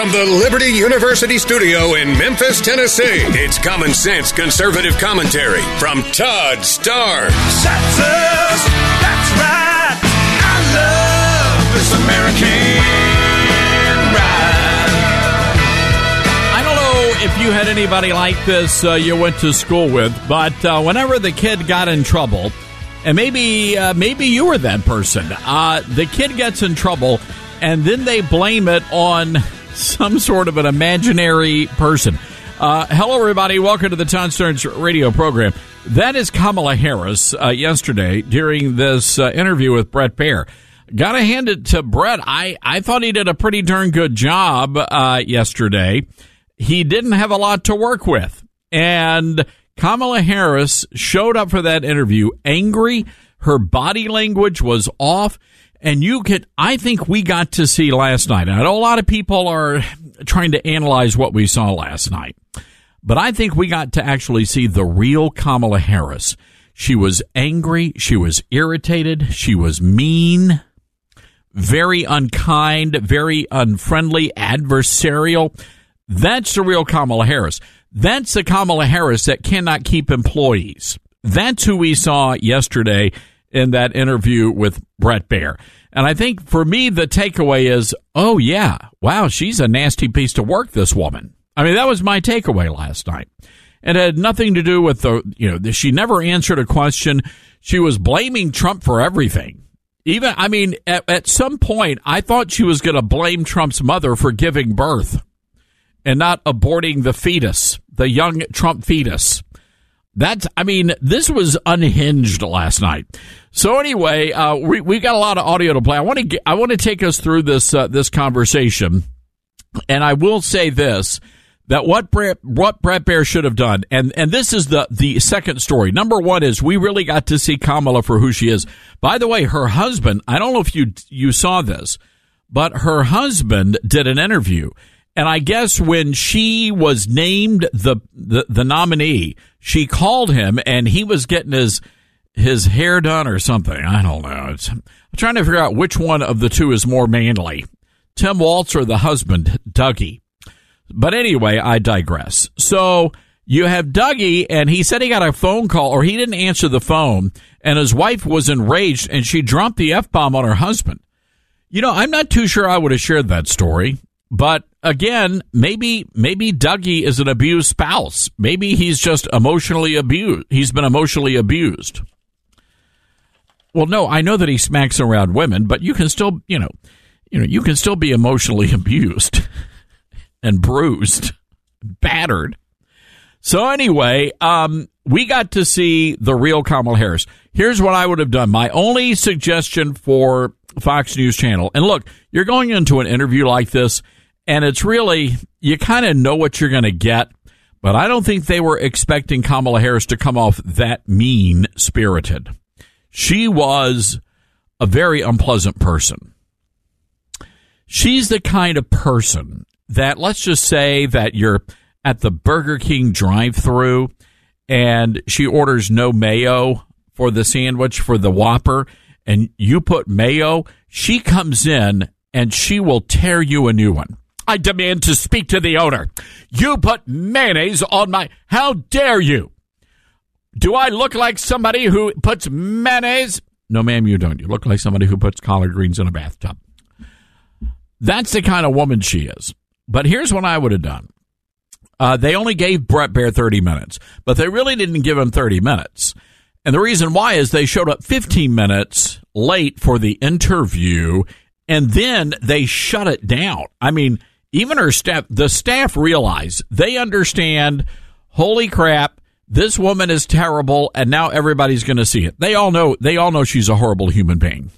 From the Liberty University studio in Memphis, Tennessee, it's Common Sense Conservative Commentary from Todd Starr. That's right. I love this American ride. I don't know if you had anybody like this you went to school with, but whenever the kid got in trouble, and maybe you were that person, the kid gets in trouble, and then they blame it on some sort of an imaginary person. Hello, everybody. Welcome to the Todd Starnes radio program. That is Kamala Harris yesterday during this interview with Bret Baier. Got to hand it to Bret. I thought he did a pretty darn good job yesterday. He didn't have a lot to work with. And Kamala Harris showed up for that interview angry. Her body language was off. And I think we got to see last night. And I know a lot of people are trying to analyze what we saw last night. But I think we got to actually see the real Kamala Harris. She was angry. She was irritated. She was mean, very unkind, very unfriendly, adversarial. That's the real Kamala Harris. That's the Kamala Harris that cannot keep employees. That's who we saw yesterday in that interview with Bret Baier. And I think for me, the takeaway is, oh, yeah, wow, she's a nasty piece to work, this woman. I mean, that was my takeaway last night. It had nothing to do with she never answered a question. She was blaming Trump for everything. Even, I mean, at some point, I thought she was going to blame Trump's mother for giving birth and not aborting the fetus, the young Trump fetus. This was unhinged last night. So anyway, we got a lot of audio to play. I want to take us through this conversation, and I will say this: that what Bret Baier should have done, and this is the second story. Number one is we really got to see Kamala for who she is. By the way, her husband, I don't know if you saw this, but her husband did an interview. And I guess when she was named the nominee, she called him, and he was getting his hair done or something. I don't know. I'm trying to figure out which one of the two is more manly, Tim Walz or the husband, Dougie. But anyway, I digress. So you have Dougie, and he said he got a phone call, or he didn't answer the phone, and his wife was enraged, and she dropped the F-bomb on her husband. I'm not too sure I would have shared that story. But again, maybe Dougie is an abused spouse. Maybe he's just emotionally abused. He's been emotionally abused. Well, no, I know that he smacks around women, but you can still, you can still be emotionally abused and bruised, battered. So anyway, we got to see the real Kamala Harris. Here's what I would have done. My only suggestion for Fox News Channel, and look, you're going into an interview like this, and it's really, you kind of know what you're going to get, but I don't think they were expecting Kamala Harris to come off that mean-spirited. She was a very unpleasant person. She's the kind of person that, let's just say that you're at the Burger King drive-thru, and she orders no mayo for the sandwich, for the Whopper, and you put mayo, she comes in, and she will tear you a new one. I demand to speak to the owner. You put mayonnaise on my... How dare you? Do I look like somebody who puts mayonnaise? No, ma'am, you don't. You look like somebody who puts collard greens in a bathtub. That's the kind of woman she is. But here's what I would have done. They only gave Bret Baier 30 minutes, but they really didn't give him 30 minutes. And the reason why is they showed up 15 minutes late for the interview, and then they shut it down. I mean, even her staff, the staff realize, they understand, holy crap, this woman is terrible, and now everybody's going to see it. They all know she's a horrible human being.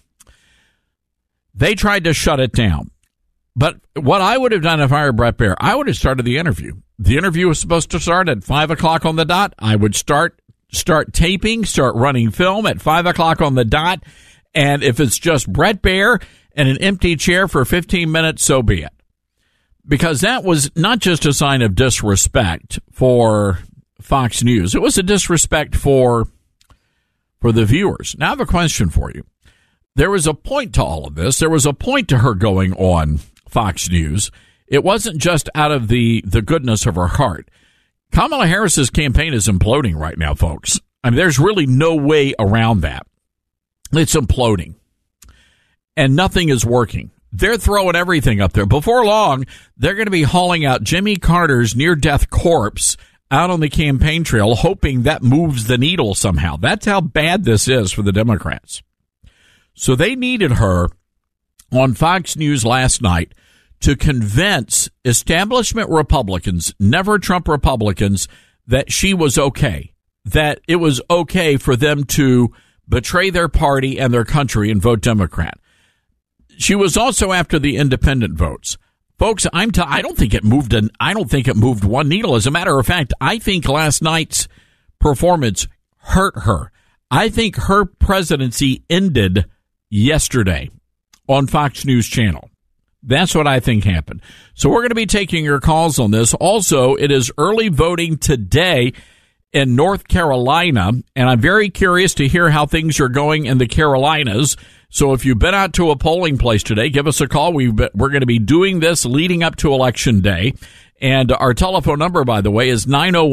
They tried to shut it down. But what I would have done if I were Bret Baier, I would have started the interview. The interview was supposed to start at 5 o'clock on the dot. I would start taping, start running film at 5 o'clock on the dot. And if it's just Bret Baier and an empty chair for 15 minutes, so be it. Because that was not just a sign of disrespect for Fox News. It was a disrespect for the viewers. Now I have a question for you. There was a point to all of this. There was a point to her going on Fox News. It wasn't just out of the goodness of her heart. Kamala Harris's campaign is imploding right now, folks. I mean, there's really no way around that. It's imploding. And nothing is working. They're throwing everything up there. Before long, they're going to be hauling out Jimmy Carter's near-death corpse out on the campaign trail, hoping that moves the needle somehow. That's how bad this is for the Democrats. So they needed her on Fox News last night to convince establishment Republicans, never Trump Republicans, that she was okay, that it was okay for them to betray their party and their country and vote Democrat. She was also after the independent votes. Folks, I don't think it moved one needle. As a matter of fact, I think last night's performance hurt her. I think her presidency ended yesterday on Fox News Channel. That's what I think happened. So we're going to be taking your calls on this. Also, it is early voting today in North Carolina, and I'm very curious to hear how things are going in the Carolinas. So if you've been out to a polling place today, give us a call. We're going to be doing this leading up to Election Day. And our telephone number, by the way, is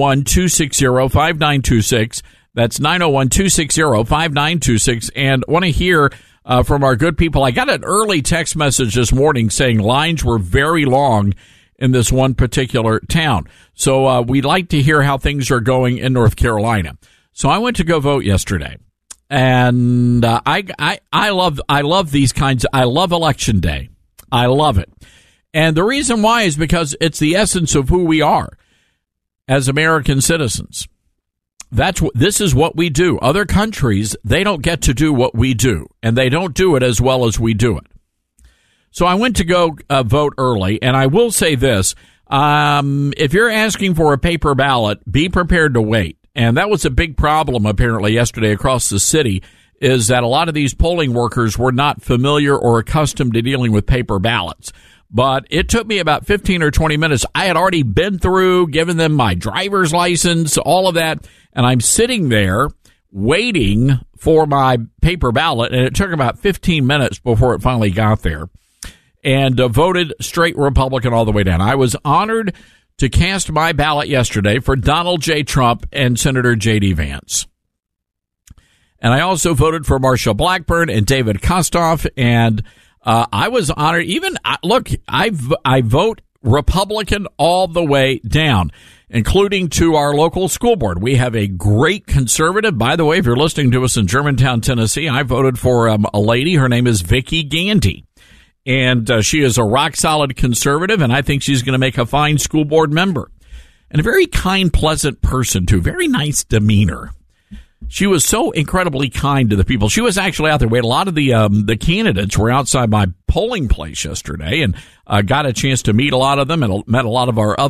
901-260-5926. That's 901-260-5926. And want to hear from our good people. I got an early text message this morning saying lines were very long in this one particular town. So we'd like to hear how things are going in North Carolina. So I went to go vote yesterday. And I love these kinds. I love Election Day. I love it. And the reason why is because it's the essence of who we are as American citizens. This is what we do. Other countries, they don't get to do what we do, and they don't do it as well as we do it. So I went to go vote early, and I will say this. If you're asking for a paper ballot, be prepared to wait. And that was a big problem apparently yesterday across the city, is that a lot of these polling workers were not familiar or accustomed to dealing with paper ballots. But it took me about 15 or 20 minutes. I had already been through, given them my driver's license, all of that. And I'm sitting there waiting for my paper ballot. And it took about 15 minutes before it finally got there. And voted straight Republican all the way down. I was honored to cast my ballot yesterday for Donald J. Trump and Senator J.D. Vance. And I also voted for Marsha Blackburn and David Kostoff. And I was honored. I vote Republican all the way down, including to our local school board. We have a great conservative. By the way, if you're listening to us in Germantown, Tennessee, I voted for a lady. Her name is Vicki Gandy. And she is a rock-solid conservative, and I think she's going to make a fine school board member. And a very kind, pleasant person, too. Very nice demeanor. She was so incredibly kind to the people. She was actually out there. We had a lot of the candidates were outside my polling place yesterday, and got a chance to meet a lot of them, and met a lot of our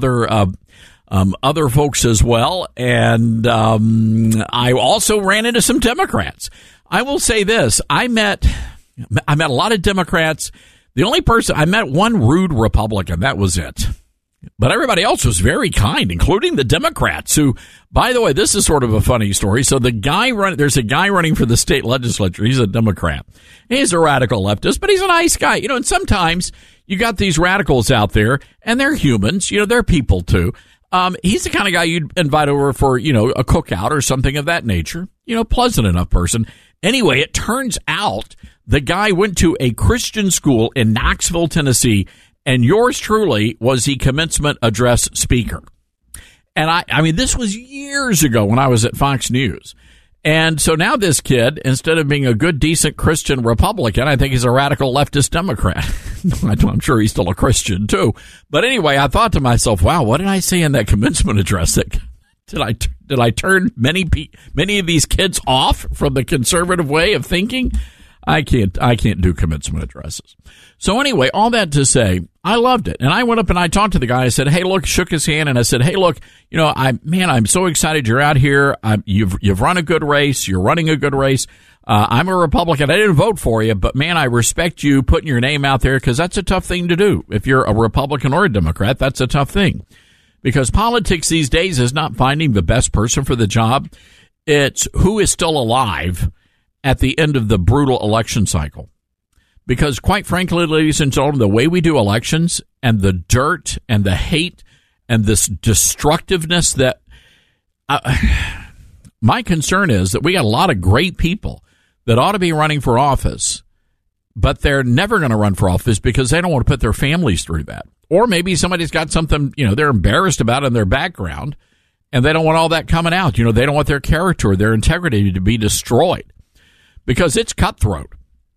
other folks as well. And I also ran into some Democrats. I will say this. I met a lot of Democrats. The only person I met, one rude Republican. That was it. But everybody else was very kind, including the Democrats who, by the way, this is sort of a funny story. So there's a guy running for the state legislature. He's a Democrat. He's a radical leftist, but he's a nice guy. And sometimes you got these radicals out there and they're humans. They're people too. He's the kind of guy you'd invite over for, a cookout or something of that nature. Pleasant enough person. Anyway, it turns out the guy went to a Christian school in Knoxville, Tennessee, and yours truly was the commencement address speaker. And I mean, this was years ago when I was at Fox News. And so now this kid, instead of being a good, decent Christian Republican, I think he's a radical leftist Democrat. I'm sure he's still a Christian, too. But anyway, I thought to myself, wow, what did I say in that commencement address? Did I turn many of these kids off from the conservative way of thinking? I can't do commencement addresses. So anyway, all that to say, I loved it. And I went up and I talked to the guy. I said, hey, look, shook his hand. And I said, hey, look, I'm so excited you're out here. You've run a good race. You're running a good race. I'm a Republican. I didn't vote for you, but man, I respect you putting your name out there because that's a tough thing to do. If you're a Republican or a Democrat, that's a tough thing. Because politics these days is not finding the best person for the job. It's who is still alive at the end of the brutal election cycle. Because quite frankly, ladies and gentlemen, the way we do elections and the dirt and the hate and this destructiveness that my concern is that we got a lot of great people that ought to be running for office, but they're never going to run for office because they don't want to put their families through that. Or maybe somebody's got something, they're embarrassed about in their background, and they don't want all that coming out. They don't want their character, their integrity to be destroyed because it's cutthroat.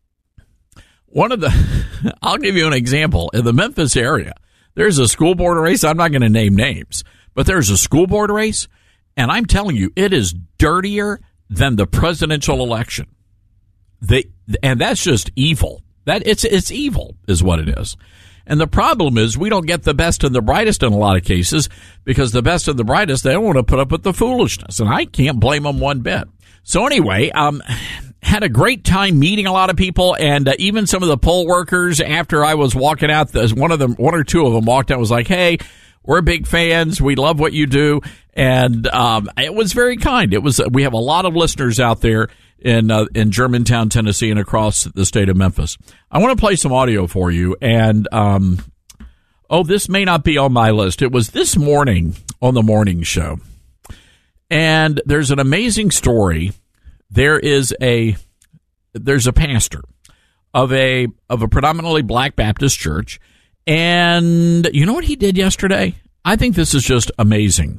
I'll give you an example. In the Memphis area, there's a school board race. I'm not going to name names, but there's a school board race, and I'm telling you, it is dirtier than the presidential election. And that's just evil. It's evil is what it is. And the problem is we don't get the best and the brightest in a lot of cases because the best and the brightest, they don't want to put up with the foolishness, and I can't blame them one bit. So anyway, had a great time meeting a lot of people, and even some of the poll workers. After I was walking out, one or two of them walked out and was like, "Hey, we're big fans. We love what you do," and it was very kind. We have a lot of listeners out there in Germantown, Tennessee, and across the state of Memphis. I want to play some audio for you, and this may not be on my list. It was this morning on the morning show. And there's an amazing story. There's a pastor of a predominantly black Baptist church, and you know what he did yesterday? I think this is just amazing.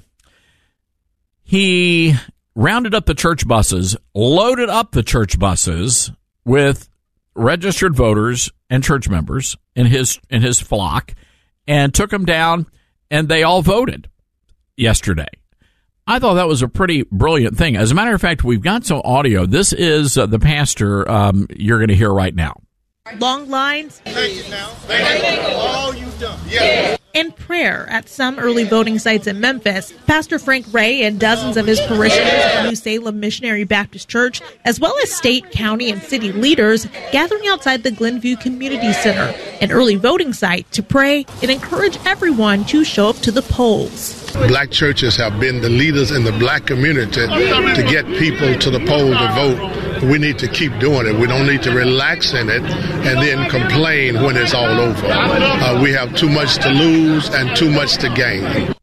He rounded up the church buses, loaded up the church buses with registered voters and church members in his flock, and took them down, and they all voted yesterday. I thought that was a pretty brilliant thing. As a matter of fact, we've got some audio. This is the pastor you're going to hear right now. Long lines. Thank you now. Thank you for all you've done. Yeah. And prayer at some early voting sites in Memphis. Pastor Frank Ray and dozens of his parishioners at New Salem Missionary Baptist Church, as well as state, county, and city leaders, gathering outside the Glenview Community Center, an early voting site, to pray and encourage everyone to show up to the polls. Black churches have been the leaders in the black community to get people to the poll to vote. We need to keep doing it. We don't need to relax in it and then complain when it's all over. We have too much to lose and too much to gain.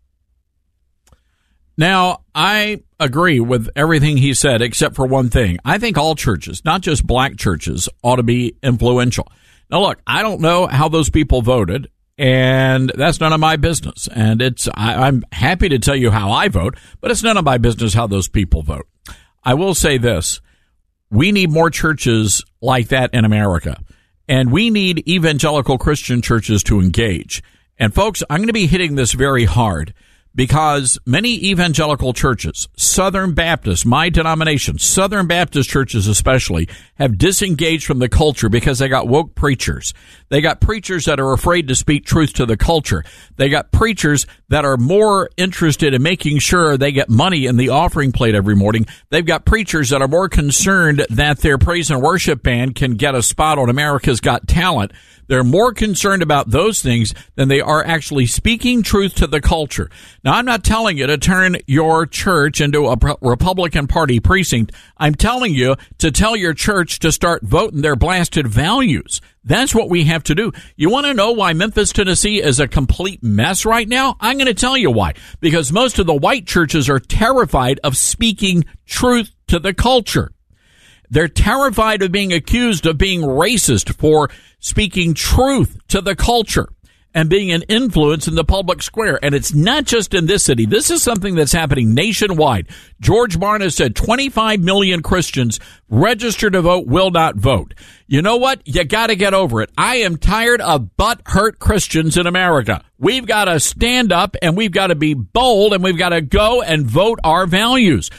Now, I agree with everything he said except for one thing. I think all churches, not just black churches, ought to be influential. Now, look, I don't know how those people voted, and that's none of my business. And I'm happy to tell you how I vote, but it's none of my business how those people vote. I will say this. We need more churches like that in America, and we need evangelical Christian churches to engage. And folks, I'm going to be hitting this very hard because many evangelical churches, Southern Baptist, my denomination, Southern Baptist churches especially, have disengaged from the culture because they got woke preachers. They got preachers that are afraid to speak truth to the culture. They got preachers that are more interested in making sure they get money in the offering plate every morning. They've got preachers that are more concerned that their praise and worship band can get a spot on America's Got Talent. They're more concerned about those things than they are actually speaking truth to the culture. Now, I'm not telling you to turn your church into a Republican Party precinct. I'm telling you to tell your church to start voting their blasted values. That's what we have to do. You want to know why Memphis, Tennessee is a complete mess right now? I'm going to tell you why. Because most of the white churches are terrified of speaking truth to the culture. They're terrified of being accused of being racist for speaking truth to the culture and being an influence in the public square. And it's not just in this city. This is something that's happening nationwide. George Barna said 25 million Christians registered to vote will not vote. You know what? You got to get over it. I am tired of butt-hurt Christians in America. We've got to stand up, and we've got to be bold, and we've got to go and vote our values.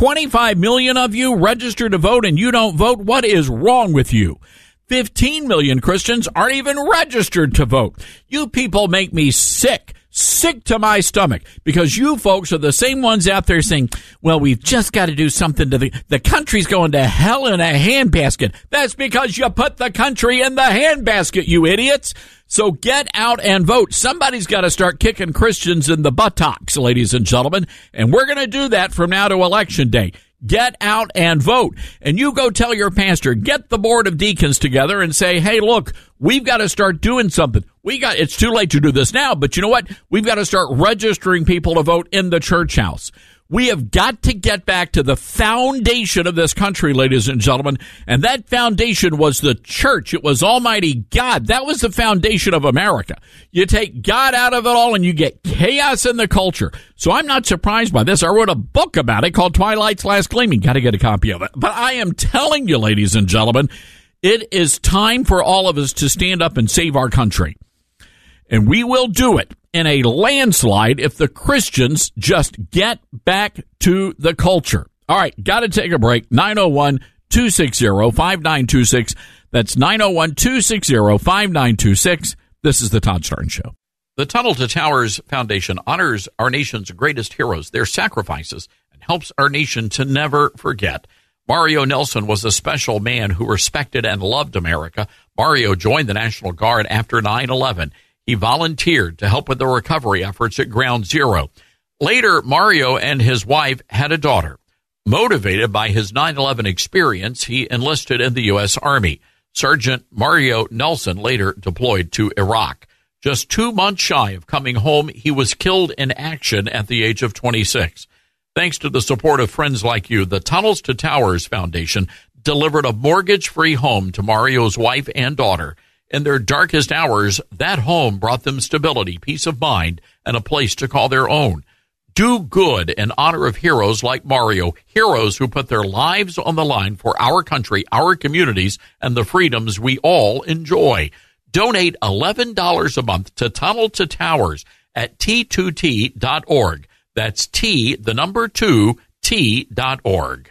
25 million of you registered to vote, and you don't vote. What is wrong with you? 15 million Christians aren't even registered to vote. You people make me sick to my stomach, because you folks are the same ones out there saying, well, we've just got to do something to the country's going to hell in a handbasket. That's because you put the country in the handbasket, you idiots. So get out and vote. Somebody's got to start kicking Christians in the buttocks, ladies and gentlemen, and we're going to do that from now to Election Day. Get out and vote. And you go tell your pastor, get the board of deacons together and say, hey, look, we've got to start doing something. It's too late to do this now, but you know what? We've got to start registering people to vote in the church house. We have got to get back to the foundation of this country, ladies and gentlemen. And that foundation was the church. It was Almighty God. That was the foundation of America. You take God out of it all and you get chaos in the culture. So I'm not surprised by this. I wrote a book about it called Twilight's Last Gleaming. Got to get a copy of it. But I am telling you, ladies and gentlemen, it is time for all of us to stand up and save our country. And we will do it in a landslide if the Christians just get back to the culture. All right, got to take a break. 901-260-5926. That's 901-260-5926. This is the Todd Starnes Show. The Tunnel to Towers Foundation honors our nation's greatest heroes, their sacrifices, and helps our nation to never forget. Mario Nelson was a special man who respected and loved America. Mario joined the National Guard after 9/11. He volunteered to help with the recovery efforts at Ground Zero. Later, Mario and his wife had a daughter. Motivated by his 9/11 experience, he enlisted in the U.S. Army. Sergeant Mario Nelson later deployed to Iraq. Just 2 months shy of coming home, he was killed in action at the age of 26. Thanks to the support of friends like you, the Tunnels to Towers Foundation delivered a mortgage-free home to Mario's wife and daughter. In their darkest hours, that home brought them stability, peace of mind, and a place to call their own. Do good in honor of heroes like Mario, heroes who put their lives on the line for our country, our communities, and the freedoms we all enjoy. Donate $11 a month to Tunnel to Towers at T2T.org. That's T2T.org.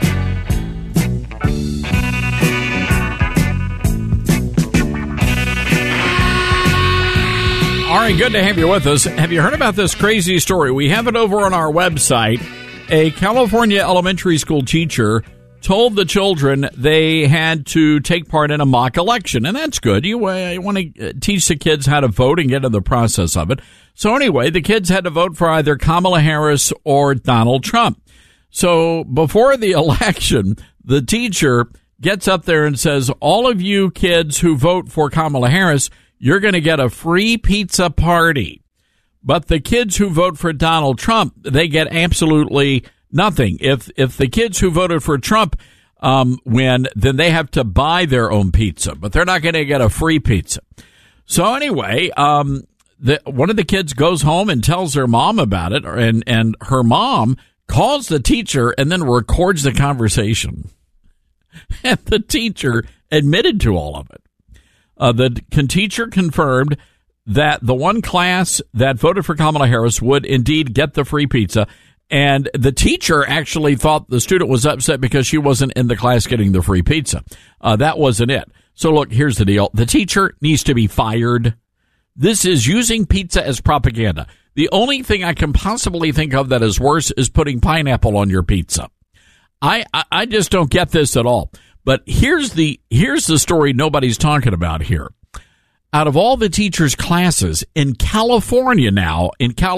All right, good to have you with us. Have you heard about this crazy story? We have it over on our website. A California elementary school teacher told the children they had to take part in a mock election, and that's good. You want to teach the kids how to vote and get in the process of it. So anyway, the kids had to vote for either Kamala Harris or Donald Trump. So before the election, the teacher gets up there and says, all of you kids who vote for Kamala Harris, you're going to get a free pizza party. But the kids who vote for Donald Trump, they get absolutely nothing. If the kids who voted for Trump win, then they have to buy their own pizza, but they're not going to get a free pizza. So anyway, one of the kids goes home and tells their mom about it, and her mom calls the teacher and then records the conversation. And the teacher admitted to all of it. The teacher confirmed that the one class that voted for Kamala Harris would indeed get the free pizza. And the teacher actually thought the student was upset because she wasn't in the class getting the free pizza. That wasn't it. So look, here's the deal. The teacher needs to be fired. This is using pizza as propaganda. The only thing I can possibly think of that is worse is putting pineapple on your pizza. I just don't get this at all. But here's the story nobody's talking about here. Out of all the teachers' classes in California now,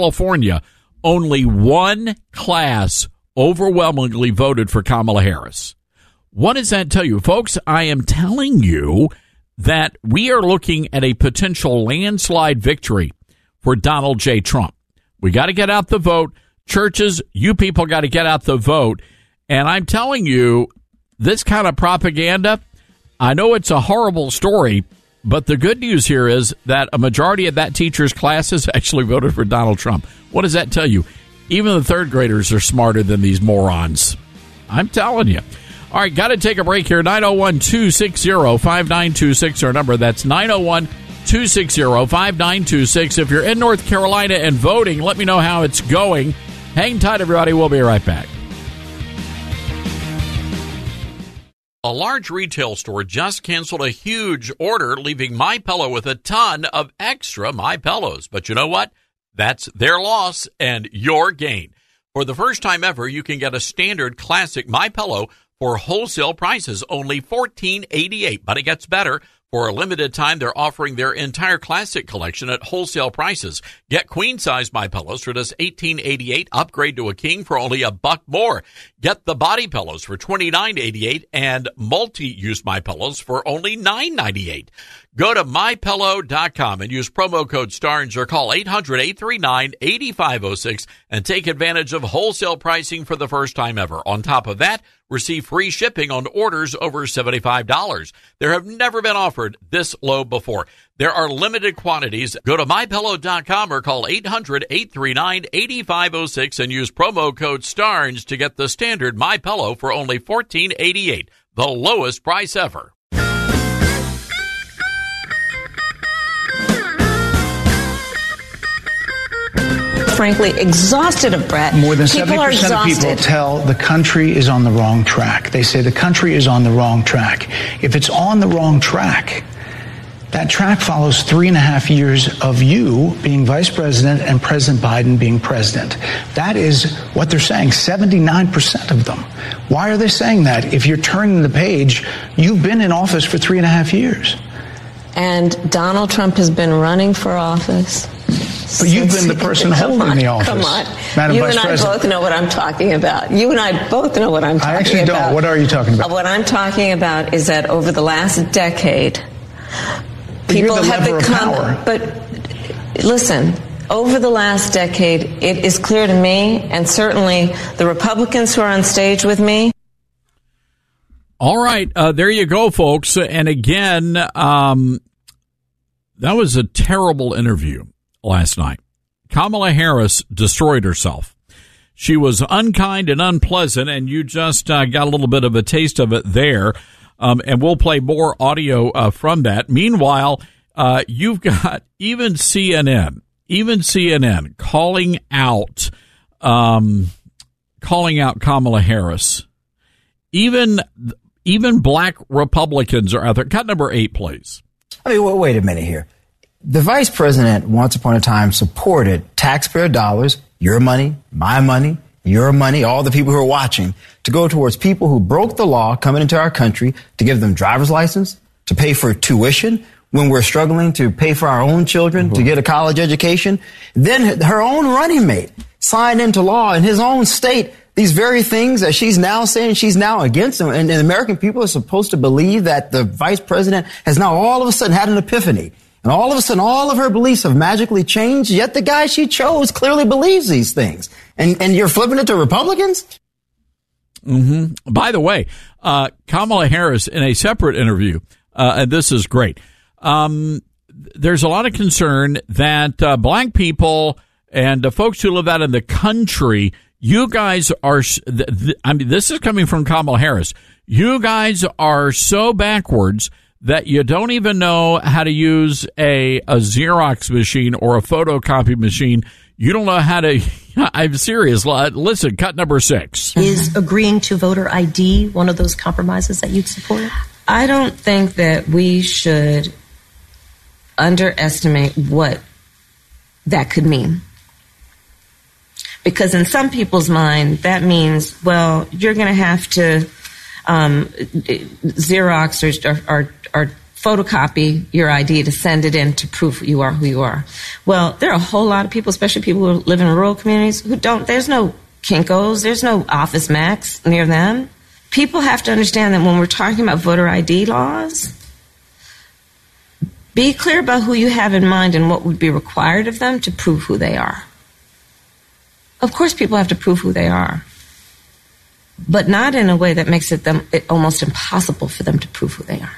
only one class overwhelmingly voted for Kamala Harris. What does that tell you? Folks, I am telling you that we are looking at a potential landslide victory for Donald J. Trump. We got to get out the vote. Churches, you people got to get out the vote. And I'm telling you, this kind of propaganda, I know it's a horrible story, but the good news here is that a majority of that teacher's classes actually voted for Donald Trump. What does that tell you? Even the third graders are smarter than these morons. I'm telling you. All right, got to take a break here. 901-260-5926, our number. That's 901-260-5926. If you're in North Carolina and voting, let me know how it's going. Hang tight, everybody. We'll be right back. A large retail store just canceled a huge order, leaving MyPillow with a ton of extra MyPillows. But you know what? That's their loss and your gain. For the first time ever, you can get a standard classic MyPillow for wholesale prices, only $14.88. But it gets better. For a limited time, they're offering their entire classic collection at wholesale prices. Get queen-size MyPillows for just $18.88. Upgrade to a king for only $1 more. Get the body pillows for $29.88 and multi-use MyPillows for only $9.98. Go to MyPillow.com and use promo code STARNS or call 800-839-8506 and take advantage of wholesale pricing for the first time ever. On top of that, receive free shipping on orders over $75. There have never been offered this low before. There are limited quantities. Go to MyPillow.com or call 800-839-8506 and use promo code STARNS to get the standard MyPillow for only $14.88, the lowest price ever. Frankly, exhausted of Brett. More than 70% of people tell the country is on the wrong track. They say the country is on the wrong track. If it's on the wrong track, that track follows 3.5 years of you being vice president and President Biden being president. That is what they're saying, 79% of them. Why are they saying that? If you're turning the page, you've been in office for 3.5 years. And Donald Trump has been running for office. But you've been the person holding the office. Come on. Madam You Vice and I President. both know what I'm talking about. You and I both know what I'm talking about. I actually don't. What are you talking about? What I'm talking about is that over the last decade, people have become. But listen, over the last decade, it is clear to me, and certainly the Republicans who are on stage with me. All right, there you go, folks. And again, that was a terrible interview last night. Kamala Harris destroyed herself. She was unkind and unpleasant, and you just got a little bit of a taste of it there. And we'll play more audio from that. Meanwhile, you've got even CNN calling out Kamala Harris. Even black Republicans are out there. Cut number 8, please. I mean, well, wait a minute here. The vice president, once upon a time, supported taxpayer dollars, your money, my money, your money, all the people who are watching, to go towards people who broke the law coming into our country, to give them driver's license, to pay for tuition when we're struggling to pay for our own children to get a college education. Then her own running mate signed into law in his own state these very things that she's now saying she's now against them. And the American people are supposed to believe that the vice president has now all of a sudden had an epiphany. And all of a sudden, all of her beliefs have magically changed, yet the guy she chose clearly believes these things. And you're flipping it to Republicans? Mm-hmm. By the way, Kamala Harris, in a separate interview, and this is great, there's a lot of concern that black people and folks who live out in the country, you guys are, I mean, this is coming from Kamala Harris, you guys are so backwards that you don't even know how to use a Xerox machine or a photocopy machine. You don't know how to. I'm serious. Listen, cut number 6. Is agreeing to voter ID one of those compromises that you'd support? I don't think that we should underestimate what that could mean. Because in some people's mind, that means, well, you're going to have to Xerox or photocopy your ID to send it in to prove you are who you are. Well, there are a whole lot of people, especially people who live in rural communities, who don't, there's no Kinko's, there's no Office Max near them. People have to understand that when we're talking about voter ID laws, be clear about who you have in mind and what would be required of them to prove who they are. Of course, people have to prove who they are, but not in a way that makes it almost impossible for them to prove who they are.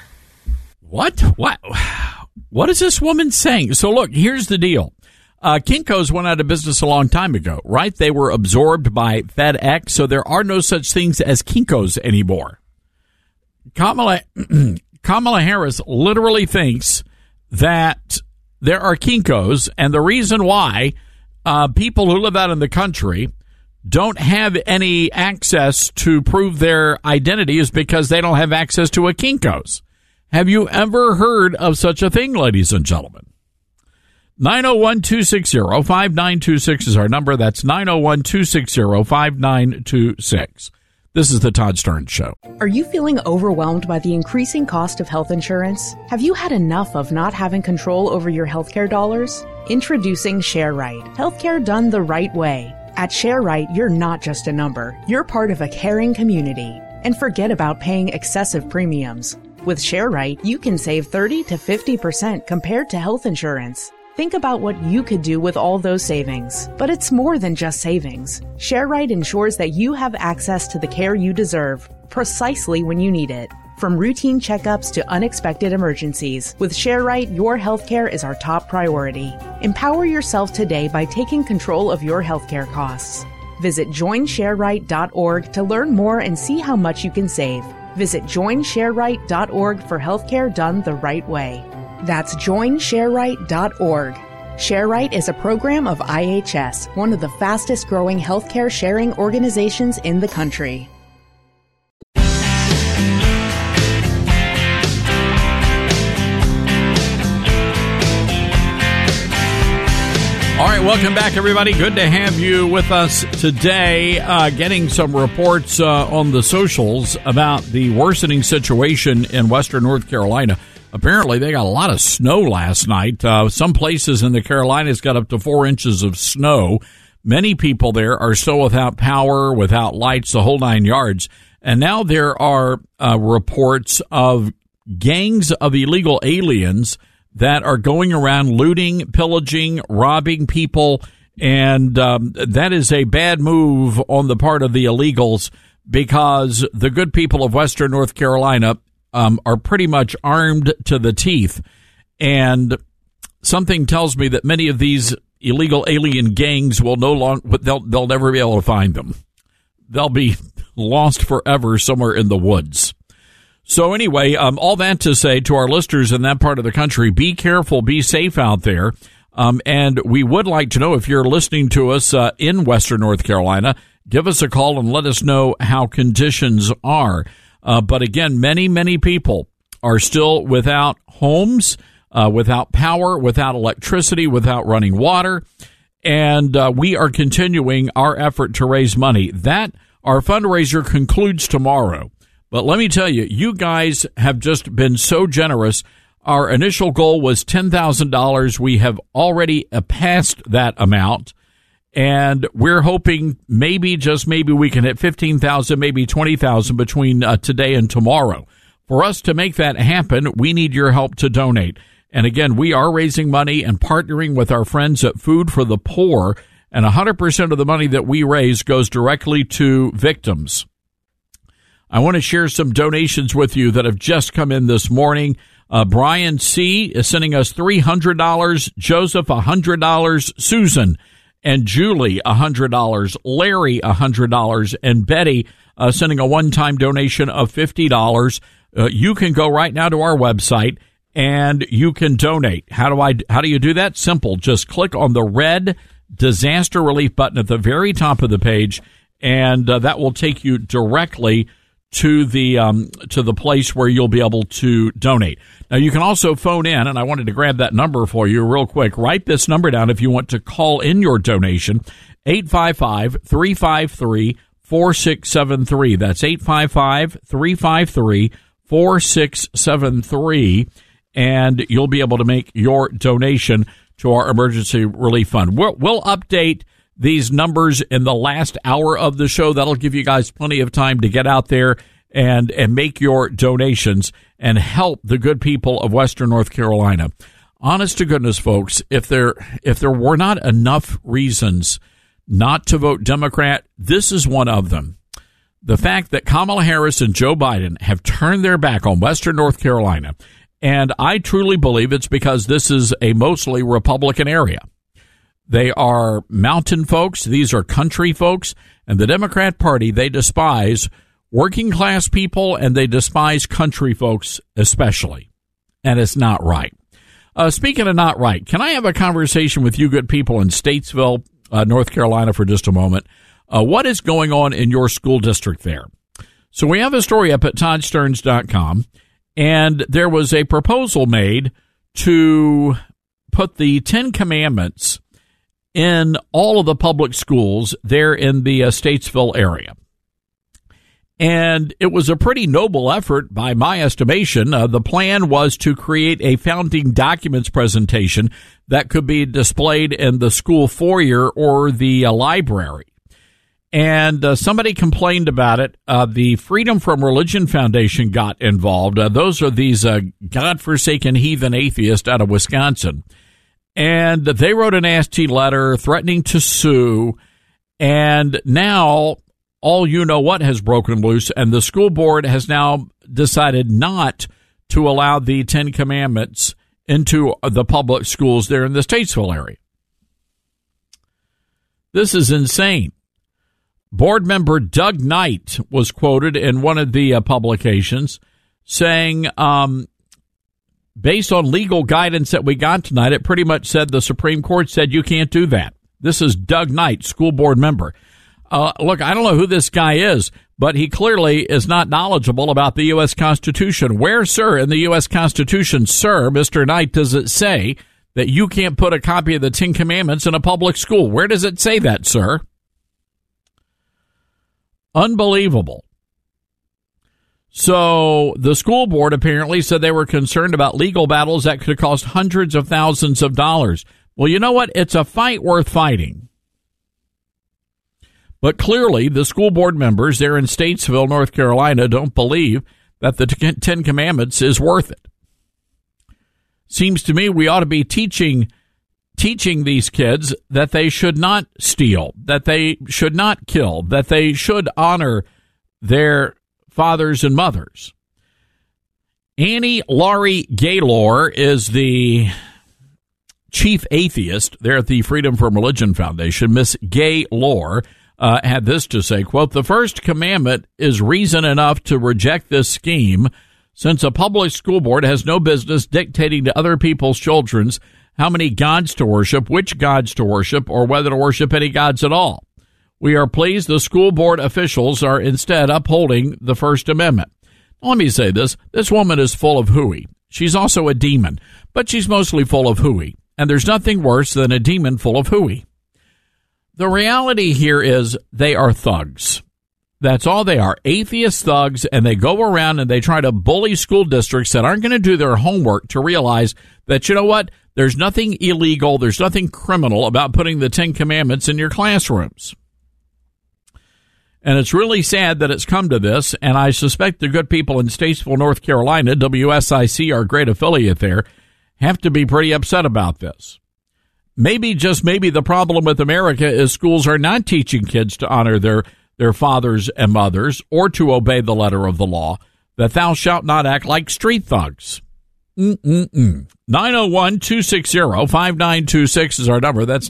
What is this woman saying? So look, here's the deal. Kinko's went out of business a long time ago, right? They were absorbed by FedEx, so there are no such things as Kinko's anymore. Kamala Harris literally thinks that there are Kinko's, and the reason why people who live out in the country don't have any access to prove their identity is because they don't have access to a Kinko's. Have you ever heard of such a thing, ladies and gentlemen? 901-260-5926 is our number. That's 901-260-5926. This is the Todd Starnes Show. Are you feeling overwhelmed by the increasing cost of health insurance? Have you had enough of not having control over your healthcare dollars? Introducing ShareRight, healthcare done the right way. At ShareRight, you're not just a number. You're part of a caring community. And forget about paying excessive premiums. With ShareRight, you can save 30 to 50% compared to health insurance. Think about what you could do with all those savings. But it's more than just savings. ShareRight ensures that you have access to the care you deserve, precisely when you need it. From routine checkups to unexpected emergencies, with ShareRight, your healthcare is our top priority. Empower yourself today by taking control of your healthcare costs. Visit joinshareright.org to learn more and see how much you can save. Visit joinshareright.org for healthcare done the right way. That's joinshareright.org. ShareRight is a program of IHS, one of the fastest growing healthcare sharing organizations in the country. All right, welcome back, everybody. Good to have you with us today. Getting some reports on the socials about the worsening situation in western North Carolina. Apparently, they got a lot of snow last night. Some places in the Carolinas got up to 4 inches of snow. Many people there are still without power, without lights, the whole 9 yards. And now there are reports of gangs of illegal aliens that are going around looting, pillaging, robbing people. And that is a bad move on the part of the illegals, because the good people of western North Carolina are pretty much armed to the teeth. And something tells me that many of these illegal alien gangs will they'll never be able to find them. They'll be lost forever somewhere in the woods. So anyway, all that to say to our listeners in that part of the country, be careful, be safe out there. And we would like to know if you're listening to us in western North Carolina, give us a call and let us know how conditions are. But again, many people are still without homes, without power, without electricity, without running water. And we are continuing our effort to raise money. Our fundraiser concludes tomorrow. But let me tell you, you guys have just been so generous. Our initial goal was $10,000. We have already passed that amount. And we're hoping just maybe we can hit 15,000, maybe 20,000 between today and tomorrow. For us to make that happen, we need your help to donate. And again, we are raising money and partnering with our friends at Food for the Poor. And 100% of the money that we raise goes directly to victims. I want to share some donations with you that have just come in this morning. Brian C. is sending us $300, Joseph $100, Susan and Julie $100, Larry $100, and Betty sending a one-time donation of $50. You can go right now to our website and you can donate. How do you do that? Simple. Just click on the red disaster relief button at the very top of the page, and that will take you directly to the place where you'll be able to donate. Now, you can also phone in, and I wanted to grab that number for you real quick. Write this number down if you want to call in your donation, 855-353-4673. That's 855-353-4673, and you'll be able to make your donation to our emergency relief fund. We'll update these numbers in the last hour of the show. That'll give you guys plenty of time to get out there and make your donations and help the good people of western North Carolina. Honest to goodness, folks, if there were not enough reasons not to vote Democrat, this is one of them. The fact that Kamala Harris and Joe Biden have turned their back on western North Carolina, and I truly believe it's because this is a mostly Republican area. They are mountain folks. These are country folks. And the Democrat Party, they despise working class people, and they despise country folks especially. And it's not right. Speaking of not right, can I have a conversation with you good people in Statesville, North Carolina for just a moment? What is going on in your school district there? So we have a story up at ToddStarnes.com, and there was a proposal made to put the 10 Commandments in all of the public schools there in the Statesville area. And it was a pretty noble effort by my estimation. The plan was to create a founding documents presentation that could be displayed in the school foyer or the library. And somebody complained about it. The Freedom from Religion Foundation got involved. Those are these godforsaken heathen atheists out of Wisconsin. And they wrote a nasty letter threatening to sue. And now all you know what has broken loose, and the school board has now decided not to allow the Ten Commandments into the public schools there in the Statesville area. This is insane. Board member Doug Knight was quoted in one of the publications saying, based on legal guidance that we got tonight, it pretty much said the Supreme Court said you can't do that. This is Doug Knight, school board member. Look, I don't know who this guy is, but he clearly is not knowledgeable about the U.S. Constitution. Where, sir, in the U.S. Constitution, sir, Mr. Knight, does it say that you can't put a copy of the Ten Commandments in a public school? Where does it say that, sir? Unbelievable. So the school board apparently said they were concerned about legal battles that could cost hundreds of thousands of dollars. Well, you know what? It's a fight worth fighting. But clearly, the school board members there in Statesville, North Carolina, don't believe that the Ten Commandments is worth it. Seems to me we ought to be teaching these kids that they should not steal, that they should not kill, that they should honor their fathers and mothers. Annie Laurie Gaylor is the chief atheist there at the Freedom from Religion Foundation. Miss Gaylor had this to say, quote, "The first commandment is reason enough to reject this scheme, since a public school board has no business dictating to other people's children's how many gods to worship, which gods to worship, or whether to worship any gods at all. We are pleased the school board officials are instead upholding the First Amendment." Let me say this. This woman is full of hooey. She's also a demon, but she's mostly full of hooey. And there's nothing worse than a demon full of hooey. The reality here is they are thugs. That's all they are, atheist thugs, and they go around and they try to bully school districts that aren't going to do their homework to realize that, you know what, there's nothing illegal, there's nothing criminal about putting the Ten Commandments in your classrooms. And it's really sad that it's come to this, and I suspect the good people in Statesville, North Carolina, WSIC, our great affiliate there, have to be pretty upset about this. Maybe, just maybe, the problem with America is schools are not teaching kids to honor their fathers and mothers or to obey the letter of the law, that thou shalt not act like street thugs. 901-260-5926 is our number. That's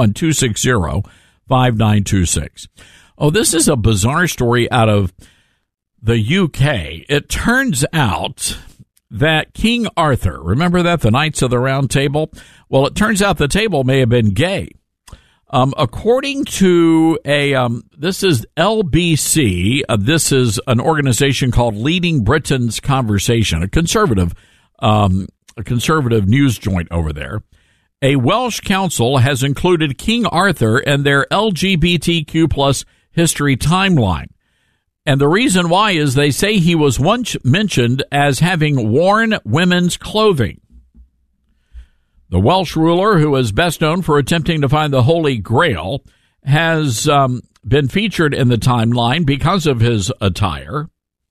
901-260-5926. Oh, this is a bizarre story out of the UK. It turns out that King Arthur, remember that, the Knights of the Round Table? Well, it turns out the table may have been gay. According to this is LBC, this is an organization called Leading Britain's Conversation, a conservative news joint over there. A Welsh council has included King Arthur in their LGBTQ plus history timeline. And the reason why is they say he was once mentioned as having worn women's clothing. The Welsh ruler, who is best known for attempting to find the Holy Grail, has been featured in the timeline because of his attire.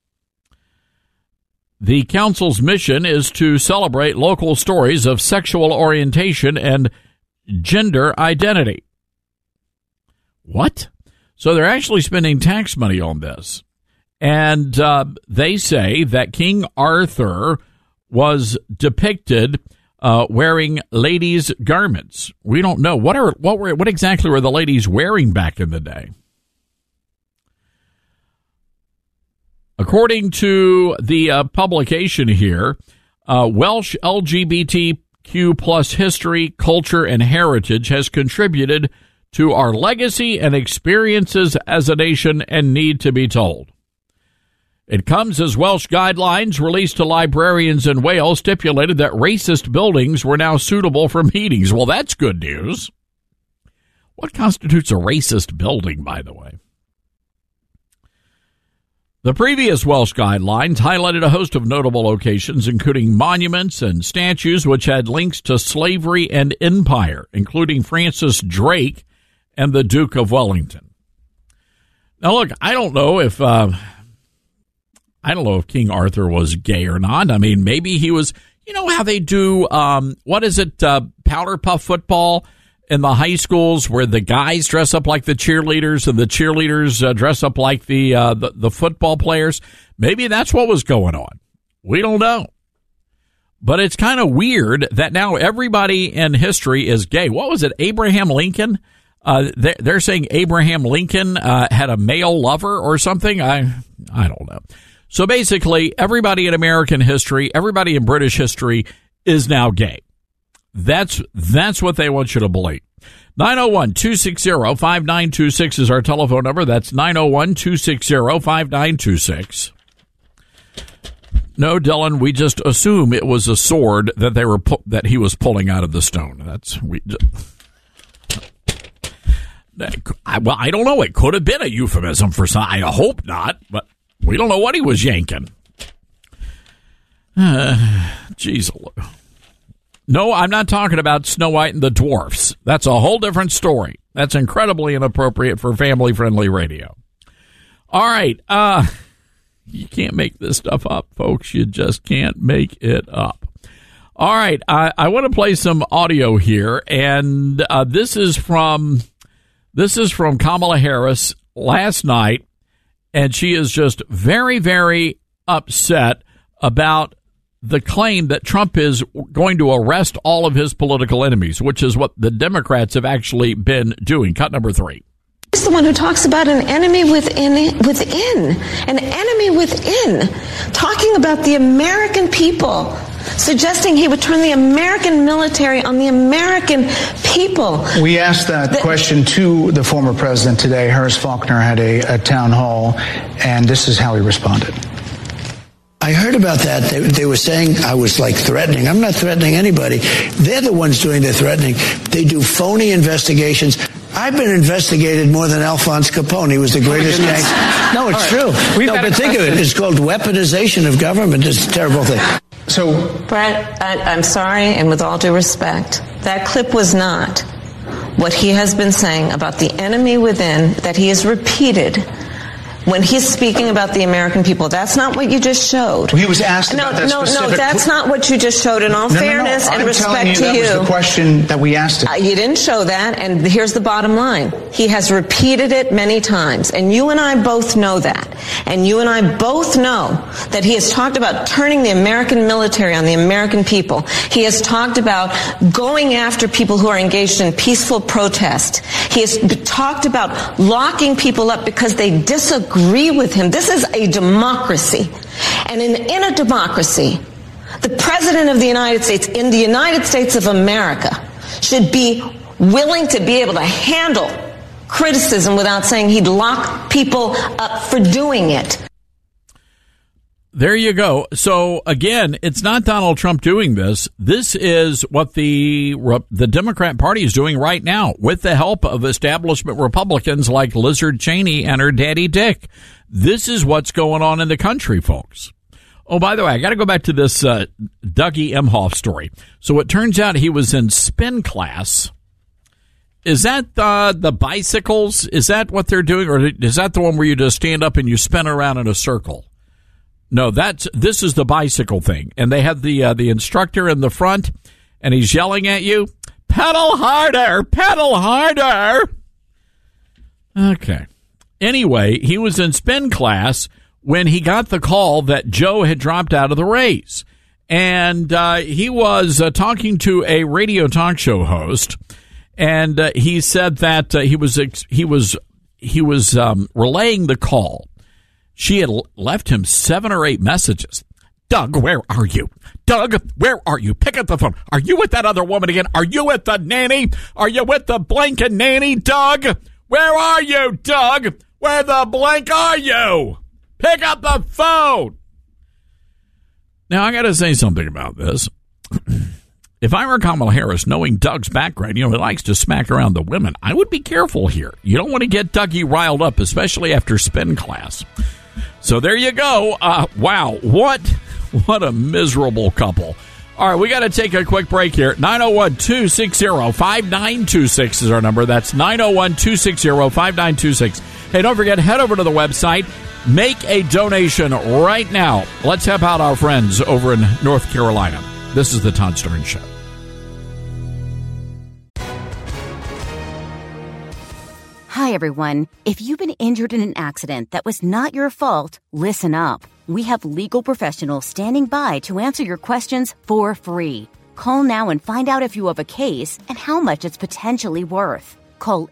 The council's mission is to celebrate local stories of sexual orientation and gender identity. What? So they're actually spending tax money on this. And they say that King Arthur was depicted wearing ladies' garments. We don't know. What exactly were the ladies wearing back in the day? According to the publication here, Welsh LGBTQ plus history, culture, and heritage has contributed to our legacy and experiences as a nation and need to be told. It comes as Welsh guidelines released to librarians in Wales stipulated that racist buildings were now suitable for meetings. Well, that's good news. What constitutes a racist building, by the way? The previous Welsh guidelines highlighted a host of notable locations, including monuments and statues which had links to slavery and empire, including Francis Drake and the Duke of Wellington. Now, look, I don't know if King Arthur was gay or not. I mean, maybe he was. You know how they do? Powder puff football in the high schools, where the guys dress up like the cheerleaders and the cheerleaders dress up like the football players. Maybe that's what was going on. We don't know. But it's kind of weird that now everybody in history is gay. What was it? Abraham Lincoln? They're saying Abraham Lincoln had a male lover or something. I don't know. So basically, everybody in American history, everybody in British history is now gay. That's what they want you to believe. 901-260-5926 is our telephone number. That's 901-260-5926. No, Dylan, we just assume it was a sword that that he was pulling out of the stone. Well, I don't know. It could have been a euphemism for something. I hope not, but we don't know what he was yanking. Jeez. No, I'm not talking about Snow White and the Dwarfs. That's a whole different story. That's incredibly inappropriate for family-friendly radio. All right. You can't make this stuff up, folks. You just can't make it up. All right. I want to play some audio here, and this is from Kamala Harris last night, and she is just very, very upset about the claim that Trump is going to arrest all of his political enemies, which is what the Democrats have actually been doing. Cut number 3. He's the one who talks about an enemy within, an enemy within, talking about the American people, suggesting he would turn the American military on the American people. We asked that question to the former president today. Harris Faulkner had a town hall, and this is how he responded. I heard about that. They were saying I was like threatening. I'm not threatening anybody. They're the ones doing the threatening. They do phony investigations. I've been investigated more than Alphonse Capone. He was the greatest gangster. No, it's true. But think of it. It's called weaponization of government. It's a terrible thing. So, Brett, I'm sorry, and with all due respect, that clip was not what he has been saying about the enemy within that he has repeated when he's speaking about the American people. That's not what you just showed. He was asked about that specific... No, that's not what you just showed. In all fairness and respect to you... That was the question that we asked him. You didn't show that, and here's the bottom line. He has repeated it many times, and you and I both know that. And you and I both know that he has talked about turning the American military on the American people. He has talked about going after people who are engaged in peaceful protest. He has talked about locking people up because they disagree with him. This is a democracy. And in a democracy, the President of the United States, in the United States of America, should be willing to be able to handle criticism without saying he'd lock people up for doing it. There you go. So, again, it's not Donald Trump doing this. This is what the Democrat Party is doing right now with the help of establishment Republicans like Lizard Cheney and her daddy Dick. This is what's going on in the country, folks. Oh, by the way, I got to go back to this Dougie Emhoff story. So it turns out he was in spin class. Is that the bicycles? Is that what they're doing? Or is that the one where you just stand up and you spin around in a circle? No, this is the bicycle thing. And they have the instructor in the front, and he's yelling at you, pedal harder, pedal harder. Okay. Anyway, he was in spin class when he got the call that Joe had dropped out of the race. And he was talking to a radio talk show host, and he said that he was relaying the call. She had left him 7 or 8 messages. Doug, where are you? Doug, where are you? Pick up the phone. Are you with that other woman again? Are you with the nanny? Are you with the blanket nanny, Doug? Where are you, Doug? Where the blank are you? Pick up the phone. Now, I got to say something about this. If I were Kamala Harris, knowing Doug's background, he likes to smack around the women, I would be careful here. You don't want to get Dougie riled up, especially after spin class. So there you go. Wow, what a miserable couple. All right, we got to take a quick break here. 901-260-5926 is our number. That's 901-260-5926. Hey, don't forget, head over to the website. Make a donation right now. Let's help out our friends over in North Carolina. This is the Todd Stern Show. Hi, everyone. If you've been injured in an accident that was not your fault, listen up. We have legal professionals standing by to answer your questions for free. Call now and find out if you have a case and how much it's potentially worth. Call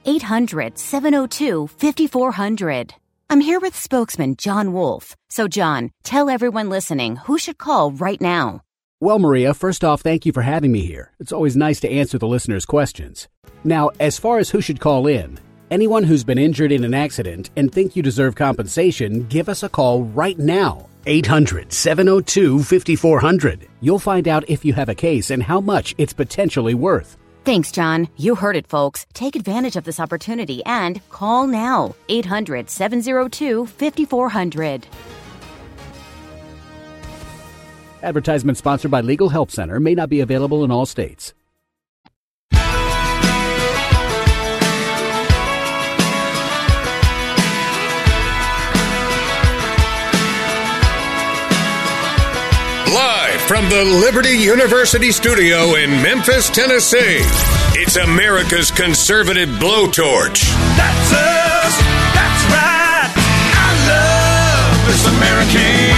800-702-5400. I'm here with spokesman John Wolf. So, John, tell everyone listening who should call right now. Well, Maria, first off, thank you for having me here. It's always nice to answer the listeners' questions. Now, as far as who should call in, anyone who's been injured in an accident and think you deserve compensation, give us a call right now. 800-702-5400. You'll find out if you have a case and how much it's potentially worth. Thanks, John. You heard it, folks. Take advantage of this opportunity and call now. 800-702-5400. Advertisement sponsored by Legal Help Center. May not be available in all states. Live from the Liberty University studio in Memphis, Tennessee, it's America's conservative blowtorch. That's us. That's right. I love this American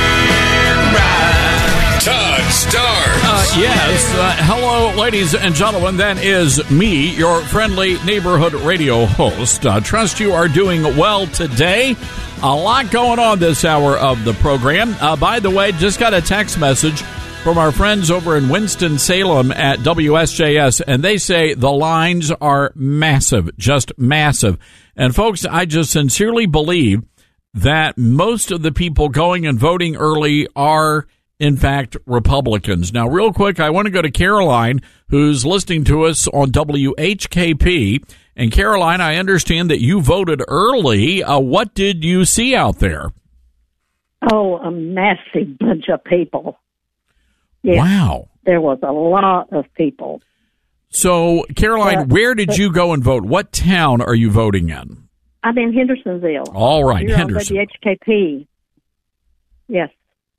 ride. Todd Starnes. Yes. Hello, ladies and gentlemen. That is me, your friendly neighborhood radio host. Trust you are doing well today. A lot going on this hour of the program. By the way, just got a text message from our friends over in Winston-Salem at WSJS, and they say the lines are massive, just massive. And folks, I just sincerely believe that most of the people going and voting early are, in fact, Republicans. Now, real quick, I want to go to Caroline, who's listening to us on WHKP. And Caroline, I understand that you voted early. What did you see out there? Oh, a massive bunch of people. Yes, wow. There was a lot of people. So, Caroline, where did you go and vote? What town are you voting in? I'm in Hendersonville. All right, You're Henderson. On WHKP. Yes.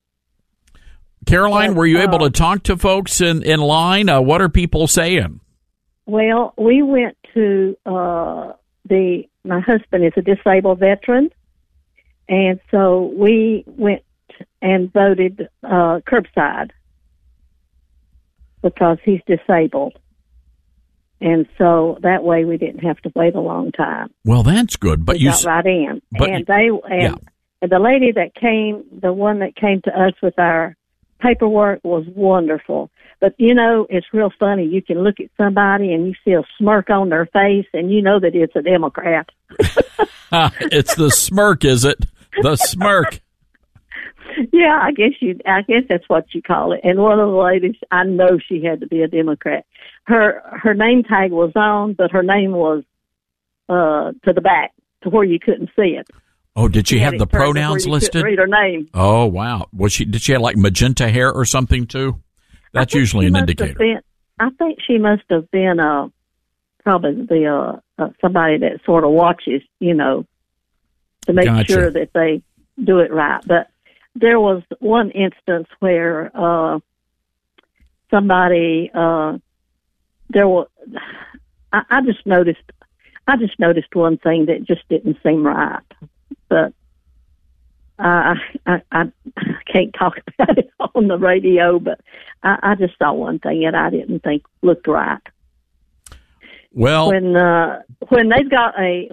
Caroline, were you able to talk to folks in line? What are people saying? Well, we went to my husband is a disabled veteran, and so we went and voted curbside because he's disabled. And so that way we didn't have to wait a long time. Well, that's good. But we got right in. And the lady that came, the one that came to us with our paperwork was wonderful. But, you know, it's real funny. You can look at somebody and you see a smirk on their face and you know that it's a Democrat. It's the smirk, is it? The smirk. Yeah, I guess that's what you call it. And one of the ladies, I know she had to be a Democrat. Her name tag was on, but her name was to the back to where you couldn't see it. Oh, did she have the pronouns listed? Read her name. Oh, wow. Did she have like magenta hair or something too? That's usually an indicator. I think she must have been probably somebody that sort of watches, you know, to make sure that they do it right. But there was one instance where somebody I just noticed one thing that just didn't seem right. But I can't talk about it on the radio, but I just saw one thing that I didn't think looked right. Well, when they've got a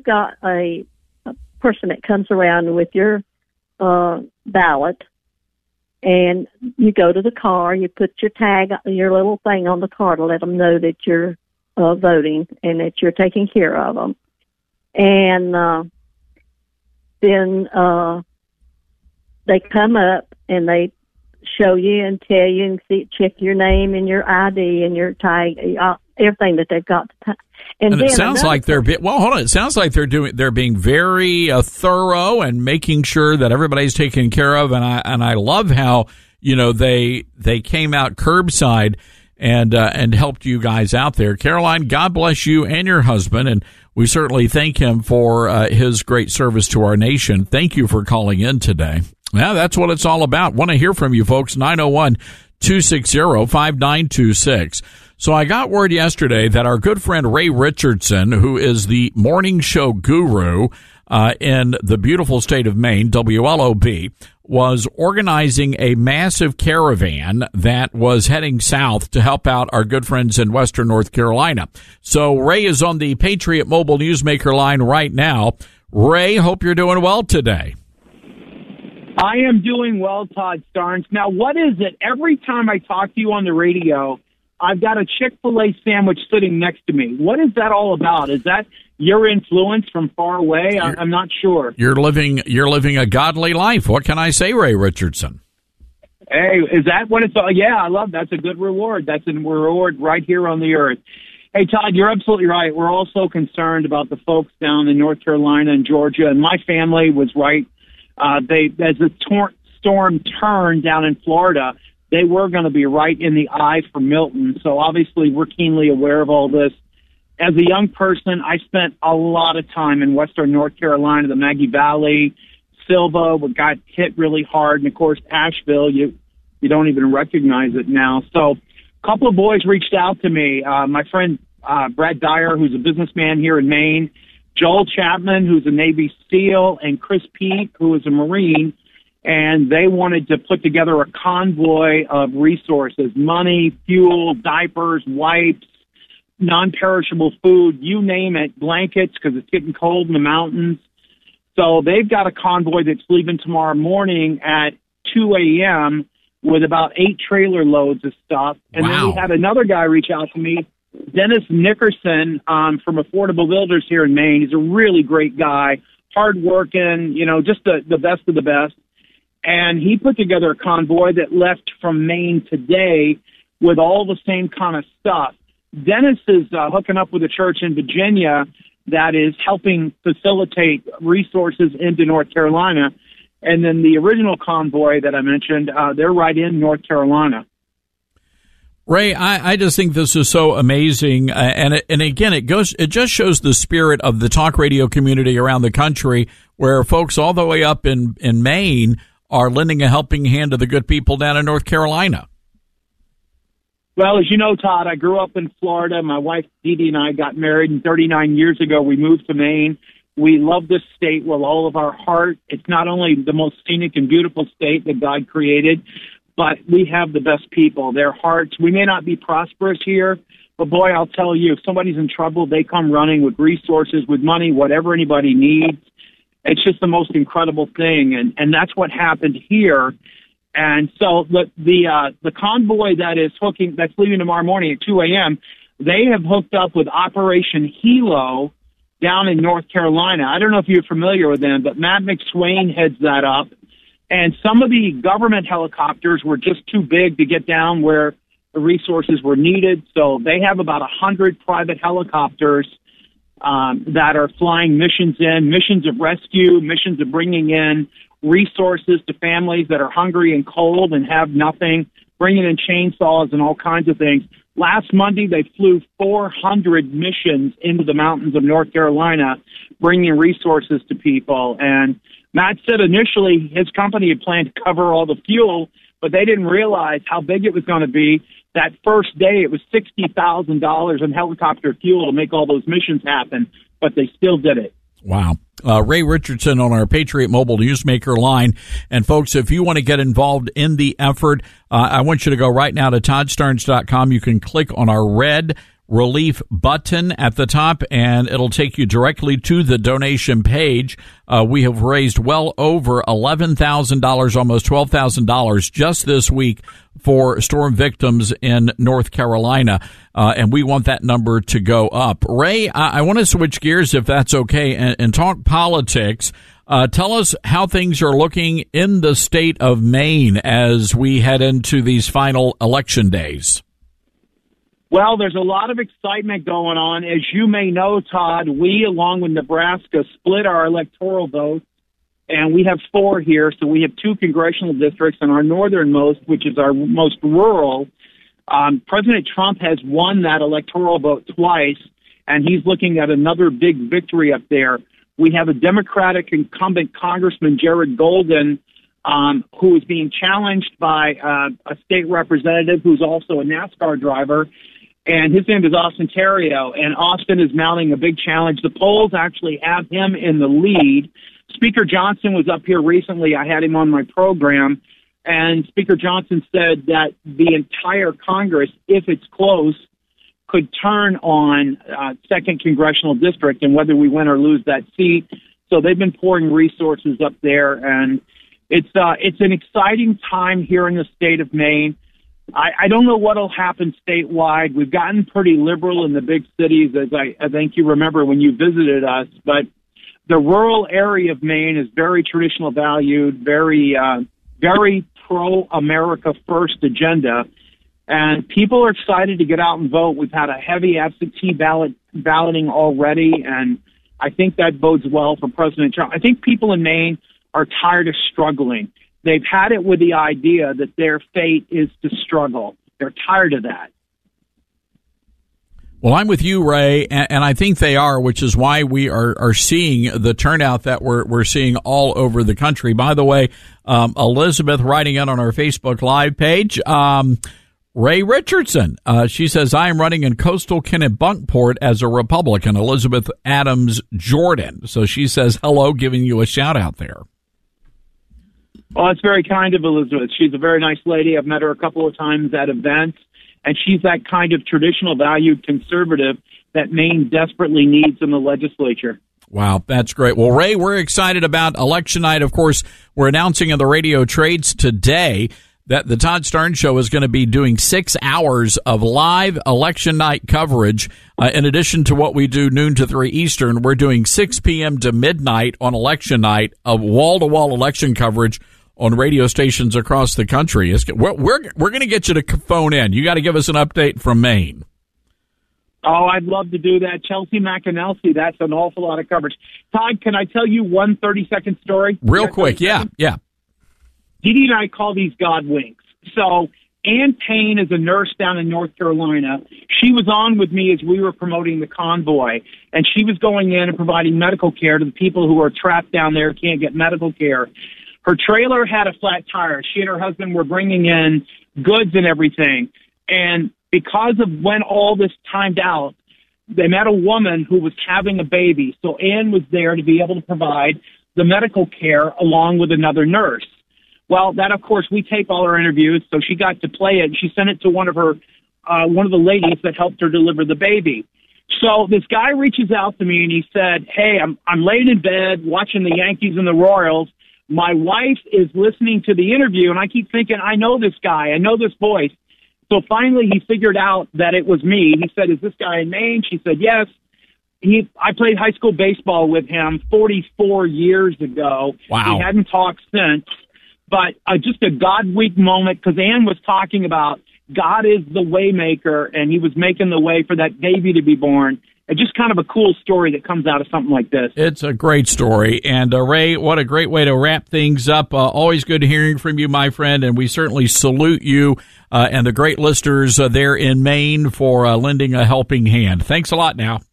person that comes around with your ballot, and you go to the car, you put your tag, your little thing on the car to let them know that you're voting and that you're taking care of them, and then they come up and they show you and tell you and check your name and your ID and your tag, everything that they've got to. And it sounds like hold on. It sounds like they're being very thorough and making sure that everybody's taken care of. And I love how, they came out curbside and helped you guys out there. Caroline, God bless you and your husband, and we certainly thank him for his great service to our nation. Thank you for calling in today. Yeah, that's what it's all about. Want to hear from you folks. 901-260-5926. So I got word yesterday that our good friend Ray Richardson, who is the morning show guru in the beautiful state of Maine, WLOB, was organizing a massive caravan that was heading south to help out our good friends in Western North Carolina. So Ray is on the Patriot Mobile Newsmaker line right now. Ray, hope you're doing well today. I am doing well, Todd Starnes. Now, what is it? Every time I talk to you on the radio, I've got a Chick-fil-A sandwich sitting next to me. What is that all about? Is that your influence from far away? I'm not sure. You're living a godly life. What can I say, Ray Richardson? Hey, is that what it's all? Yeah, I love that. That's a good reward. That's a reward right here on the earth. Hey, Todd, you're absolutely right. We're also concerned about the folks down in North Carolina and Georgia, and my family was right. As the storm turned down in Florida, they were going to be right in the eye for Milton. So obviously we're keenly aware of all this. As a young person, I spent a lot of time in Western North Carolina, the Maggie Valley, Silva, what got hit really hard, and of course Asheville. You don't even recognize it now. So a couple of boys reached out to me. My friend Brad Dyer, who's a businessman here in Maine, Joel Chapman, who's a Navy SEAL, and Chris Peake, who is a Marine, and they wanted to put together a convoy of resources, money, fuel, diapers, wipes, non-perishable food, you name it, blankets, because it's getting cold in the mountains. So they've got a convoy that's leaving tomorrow morning at 2 a.m. with about 8 trailer loads of stuff. And Then we had another guy reach out to me, Dennis Nickerson from Affordable Builders here in Maine. He's a really great guy, hardworking, just the best of the best. And he put together a convoy that left from Maine today with all the same kind of stuff. Dennis is hooking up with a church in Virginia that is helping facilitate resources into North Carolina. And then the original convoy that I mentioned, they're right in North Carolina. Ray, I just think this is so amazing, and again, it just shows the spirit of the talk radio community around the country, where folks all the way up in Maine are lending a helping hand to the good people down in North Carolina. Well, as you know, Todd, I grew up in Florida. My wife Dee Dee and I got married, and 39 years ago we moved to Maine. We love this state with all of our heart. It's not only the most scenic and beautiful state that God created, but we have the best people, their hearts. We may not be prosperous here, but boy, I'll tell you, if somebody's in trouble, they come running with resources, with money, whatever anybody needs. It's just the most incredible thing, and that's what happened here. And so the convoy that's leaving tomorrow morning at 2 a.m., they have hooked up with Operation Hilo down in North Carolina. I don't know if you're familiar with them, but Matt McSwain heads that up. And some of the government helicopters were just too big to get down where the resources were needed. So they have about 100 private helicopters that are flying missions of rescue, missions of bringing in resources to families that are hungry and cold and have nothing, bringing in chainsaws and all kinds of things. Last Monday, they flew 400 missions into the mountains of North Carolina, bringing resources to people. And Matt said initially his company had planned to cover all the fuel, but they didn't realize how big it was going to be. That first day, it was $60,000 in helicopter fuel to make all those missions happen, but they still did it. Wow. Ray Richardson on our Patriot Mobile Newsmaker line. And folks, if you want to get involved in the effort, I want you to go right now to ToddStarnes.com. You can click on our red relief button at the top, and it'll take you directly to the donation page. We have raised well over $11,000, almost $12,000 just this week for storm victims in North Carolina, and we want that number to go up. Ray, I want to switch gears, if that's okay, and talk politics. Tell us how things are looking in the state of Maine as we head into these final election days. Well, there's a lot of excitement going on. As you may know, Todd, we, along with Nebraska, split our electoral votes, and we have 4 here. So we have 2 congressional districts, and our northernmost, which is our most rural, President Trump has won that electoral vote twice, and he's looking at another big victory up there. We have a Democratic incumbent Congressman, Jared Golden, who is being challenged by a state representative who's also a NASCAR driver. And his name is Austin Terrio, and Austin is mounting a big challenge. The polls actually have him in the lead. Speaker Johnson was up here recently. I had him on my program, and Speaker Johnson said that the entire Congress, if it's close, could turn on 2nd Congressional District and whether we win or lose that seat. So they've been pouring resources up there, and it's an exciting time here in the state of Maine. I don't know what will happen statewide. We've gotten pretty liberal in the big cities, as I think you remember when you visited us. But the rural area of Maine is very traditional valued, very pro-America first agenda. And people are excited to get out and vote. We've had a heavy absentee balloting already, and I think that bodes well for President Trump. I think people in Maine are tired of struggling. They've had it with the idea that their fate is to struggle. They're tired of that. Well, I'm with you, Ray, and I think they are, which is why we are seeing the turnout that we're seeing all over the country. By the way, Elizabeth writing out on our Facebook Live page, Ray Richardson, she says, I am running in coastal Kennebunkport as a Republican, Elizabeth Adams Jordan. So she says, hello, giving you a shout out there. Well, it's very kind of Elizabeth. She's a very nice lady. I've met her a couple of times at events, and she's that kind of traditional valued conservative that Maine desperately needs in the legislature. Wow, that's great. Well, Ray, we're excited about election night. Of course, we're announcing in the radio trades today that the Todd Starnes Show is going to be doing 6 hours of live election night coverage. In addition to what we do noon to 3 Eastern, we're doing 6 p.m. to midnight on election night of wall-to-wall election coverage on radio stations across the country. We're going to get you to phone in. You got to give us an update from Maine. Oh, I'd love to do that. Chelsea McAnelsey, that's an awful lot of coverage. Todd, can I tell you one 30-second story? Real quick, yeah. Dee Dee and I call these God winks. So Ann Payne is a nurse down in North Carolina. She was on with me as we were promoting the convoy, and she was going in and providing medical care to the people who are trapped down there, can't get medical care. Her trailer had a flat tire. She and her husband were bringing in goods and everything. And because of when all this timed out, they met a woman who was having a baby. So Ann was there to be able to provide the medical care along with another nurse. Well, that, of course, we tape all our interviews, so she got to play it. She sent it to one of the ladies that helped her deliver the baby. So this guy reaches out to me and he said, hey, I'm laying in bed watching the Yankees and the Royals. My wife is listening to the interview, and I keep thinking, I know this guy. I know this voice. So finally he figured out that it was me. He said, is this guy in Maine? She said, yes. I played high school baseball with him 44 years ago. Wow. We hadn't talked since. But just a God week moment, because Ann was talking about God is the way maker, and he was making the way for that baby to be born. It's just kind of a cool story that comes out of something like this. It's a great story. And Ray, what a great way to wrap things up. Always good hearing from you, my friend, and we certainly salute you and the great listeners there in Maine for lending a helping hand. Thanks a lot now.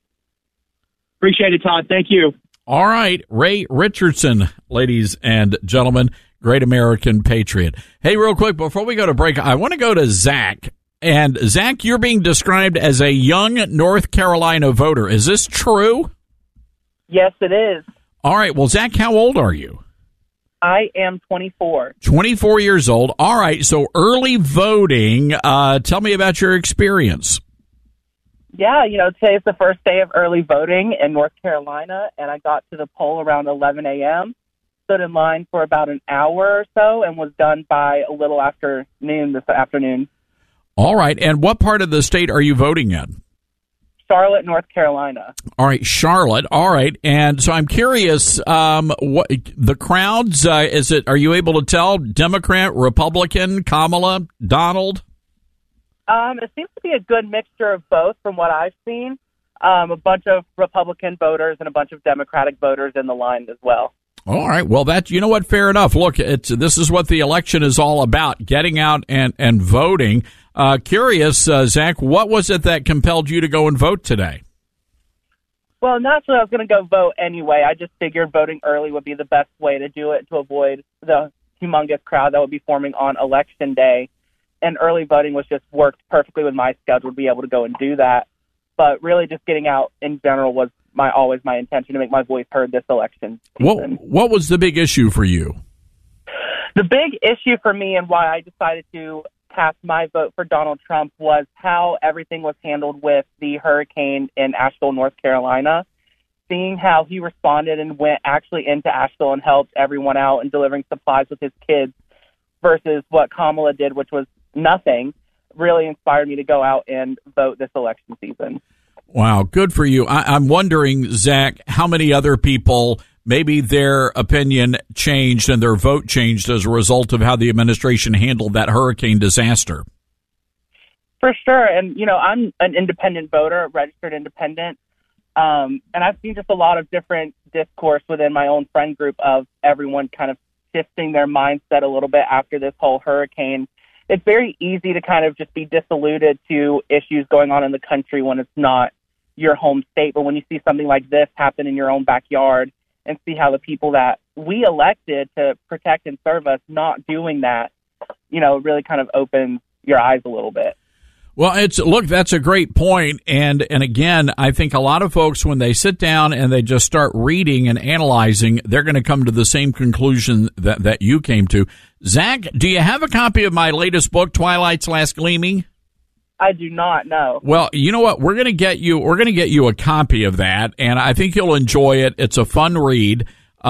Appreciate it, Todd. Thank you. All right, Ray Richardson, ladies and gentlemen, great American patriot. Hey, real quick, before we go to break, I want to go to Zach. And Zach, you're being described as a young North Carolina voter. Is this true? Yes, it is. All right. Well, Zach, how old are you? I am 24. 24 years old. All right. So early voting. Tell me about your experience. Yeah, today's the first day of early voting in North Carolina, and I got to the poll around 11 a.m., stood in line for about an hour or so, and was done by a little after noon this afternoon. All right. And what part of the state are you voting in? Charlotte, North Carolina. All right, Charlotte. All right, and so I'm curious, what the crowds? Are you able to tell Democrat, Republican, Kamala, Donald? It seems to be a good mixture of both, from what I've seen. A bunch of Republican voters and a bunch of Democratic voters in the line as well. All right. Well, you know what? Fair enough. Look, this is what the election is all about: getting out and voting. Curious, Zach, what was it that compelled you to go and vote today? Well, naturally, I was going to go vote anyway. I just figured voting early would be the best way to do it to avoid the humongous crowd that would be forming on Election Day. And early voting was just worked perfectly with my schedule to be able to go and do that. But really, just getting out in general was always my intention to make my voice heard this election season. What was the big issue for you? The big issue for me and why I decided to cast my vote for Donald Trump was how everything was handled with the hurricane in Asheville, North Carolina. Seeing how he responded and went actually into Asheville and helped everyone out and delivering supplies with his kids versus what Kamala did, which was nothing, really inspired me to go out and vote this election season. Wow, good for you. I'm wondering, Zach, how many other people, maybe their opinion changed and their vote changed as a result of how the administration handled that hurricane disaster? For sure. And, I'm an independent voter, a registered independent. And I've seen just a lot of different discourse within my own friend group of everyone kind of shifting their mindset a little bit after this whole hurricane. It's very easy to kind of just be disillusioned to issues going on in the country when it's not your home state. But when you see something like this happen in your own backyard and see how the people that we elected to protect and serve us not doing that, really kind of opens your eyes a little bit. Well, that's a great point. And again, I think a lot of folks, when they sit down and they just start reading and analyzing, they're going to come to the same conclusion that you came to. Zach, do you have a copy of my latest book, Twilight's Last Gleaming? I do not know. Well, you know what? We're going to get you a copy of that, and I think you'll enjoy it. It's a fun read.